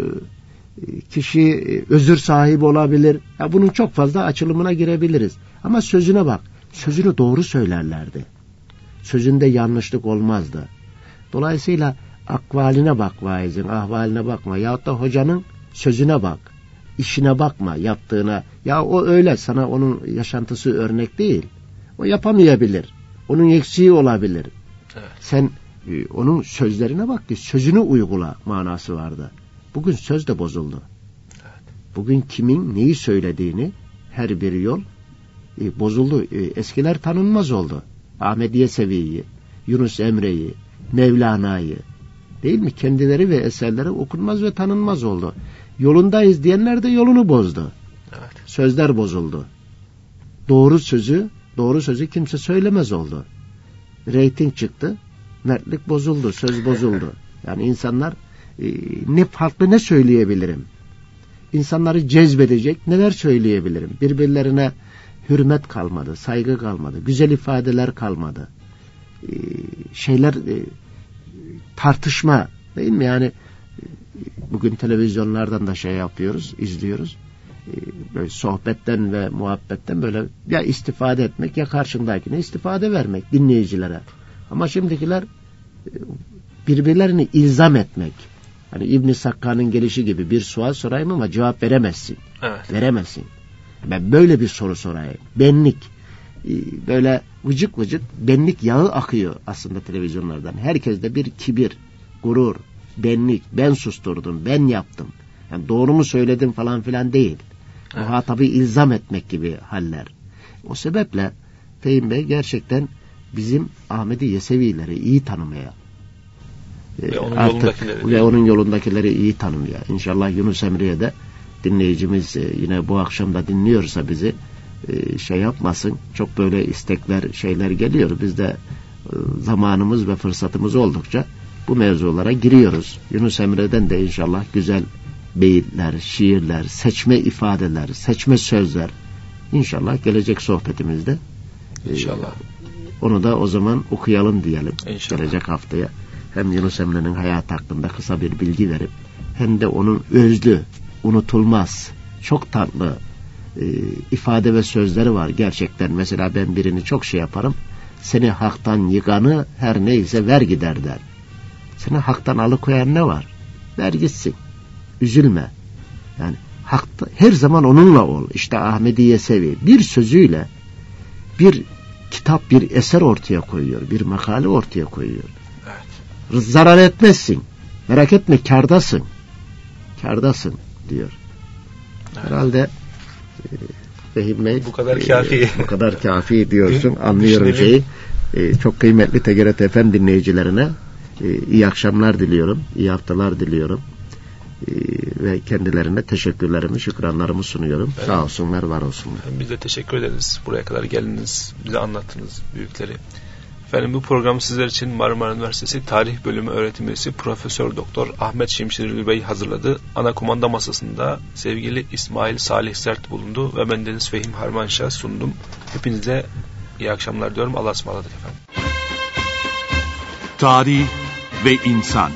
kişi özür sahibi olabilir. Ya bunun çok fazla açılımına girebiliriz. Ama sözüne bak, sözünü doğru söylerlerdi. Sözünde yanlışlık olmazdı. Dolayısıyla akvaline bak vaizin, ahvaline bakma. Yahut da hocanın sözüne bak, işine bakma, yaptığına. Ya o öyle, sana onun yaşantısı örnek değil. O yapamayabilir. Onun eksiği olabilir. Evet. Sen onun sözlerine bak ki sözünü uygula manası vardı. Bugün söz de bozuldu. Evet. Bugün kimin neyi söylediğini her bir yol bozuldu. Eskiler tanınmaz oldu. Ahmed Yesevi'yi, Yunus Emre'yi, Mevlana'yı, değil mi? Kendileri ve eserleri okunmaz ve tanınmaz oldu. Yolundayız diyenler de yolunu bozdu. Evet. Sözler bozuldu. Doğru sözü kimse söylemez oldu. Reyting çıktı, mertlik bozuldu, söz bozuldu. Yani insanlar ne farklı ne söyleyebilirim? İnsanları cezbedecek neler söyleyebilirim? Birbirlerine hürmet kalmadı, saygı kalmadı, güzel ifadeler kalmadı. Tartışma, değil mi? Yani bugün televizyonlardan da yapıyoruz, izliyoruz. Böyle sohbetten ve muhabbetten böyle ya istifade etmek ya karşındakine istifade vermek dinleyicilere. Ama şimdikiler birbirlerini ilzam etmek. Hani İbn-i Sakka'nın gelişi gibi bir sual sorayım ama cevap veremezsin. Evet. Veremezsin. Ben böyle bir soru sorayım. Benlik. Böyle vıcık vıcık benlik yağı akıyor aslında televizyonlardan. Herkeste bir kibir, gurur, benlik, ben susturdum, ben yaptım. Yani doğru mu söyledim falan filan değil. Evet. Muhatabı ilzam etmek gibi haller. O sebeple Fehim Bey gerçekten bizim Ahmed-i Yesevi'leri iyi tanımaya ve onun yolundakileri iyi tanımaya. İnşallah Yunus Emre'ye de dinleyicimiz yine bu akşam da dinliyorsa bizi yapmasın. Çok böyle istekler, şeyler geliyor. Biz de zamanımız ve fırsatımız oldukça bu mevzulara giriyoruz. Yunus Emre'den de inşallah güzel beyitler, şiirler, seçme ifadeler, seçme sözler inşallah gelecek sohbetimizde İnşallah. Onu da o zaman okuyalım diyelim. İnşallah. Gelecek haftaya hem Yunus Emre'nin hayatı hakkında kısa bir bilgi verip hem de onun özlü, unutulmaz, çok tatlı ifade ve sözleri var gerçekten. Mesela ben birini çok şey yaparım. Seni haktan yıkanı her neyse ver gider der. Seni haktan alıkoyan ne var? Ver gitsin. Üzülme. Yani hakta, her zaman onunla ol. İşte Ahmet Yesevi bir sözüyle bir kitap, bir eser ortaya koyuyor. Bir makale ortaya koyuyor. Evet. Zarar etmezsin. Merak etme, kârdasın. Kârdasın diyor. Evet. Herhalde Fehim Bey bu kadar kafi. Bu kadar kafi diyorsun. Anlıyorum şeyi. Çok kıymetli TGRT FM dinleyicilerine iyi akşamlar diliyorum. İyi haftalar diliyorum. Ve kendilerine teşekkürlerimi, şükranlarımı sunuyorum. Evet. Sağ olsunlar, var olsunlar. Biz de teşekkür ederiz. Buraya kadar geldiniz, bize anlattınız büyükleri. Efendim, bu programı sizler için Marmara Üniversitesi Tarih Bölümü öğretim üyesi Profesör Doktor Ahmet Şimşirli Bey hazırladı. Ana kumanda masasında sevgili İsmail Salih Sert bulundu ve ben Deniz Fehim Harmanşah sundum. Hepinize iyi akşamlar diyorum. Allah'a ısmarladık efendim. Tarih ve insan.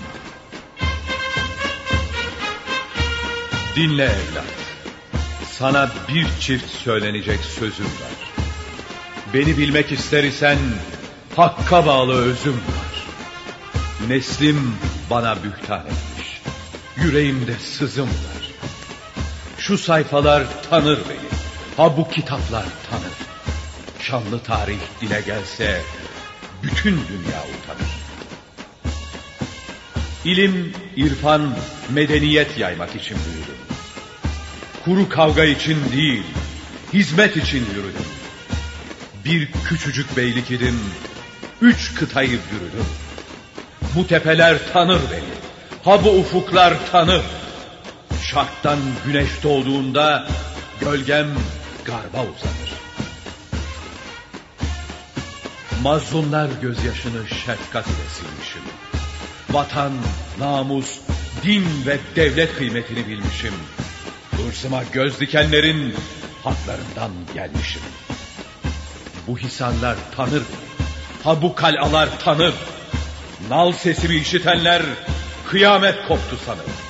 Dinle evlat. Sana bir çift söylenecek sözüm var. Beni bilmek ister isen hakka bağlı özüm var. Neslim bana bühtan etmiş. Yüreğimde sızım var. Şu sayfalar tanır beni. Ha bu kitaplar tanır. Şanlı tarih dile gelse bütün dünya utanır. İlim, irfan, medeniyet yaymak için büyüdüm. Kuru kavga için değil, hizmet için yürüdüm. Bir küçücük beylik idim, 3 kıtayı bürüdüm. Bu tepeler tanır beni, ha bu ufuklar tanır. Şarktan güneş doğduğunda gölgem garba uzanır. Mazlumlar gözyaşını şefkat ile silmişim. Vatan, namus, din ve devlet kıymetini bilmişim. Hırsıma göz dikenlerin haklarından gelmişim. Bu hisarlar tanır, ha bu kalalar tanır. Nal sesimi işitenler kıyamet koptu sanır.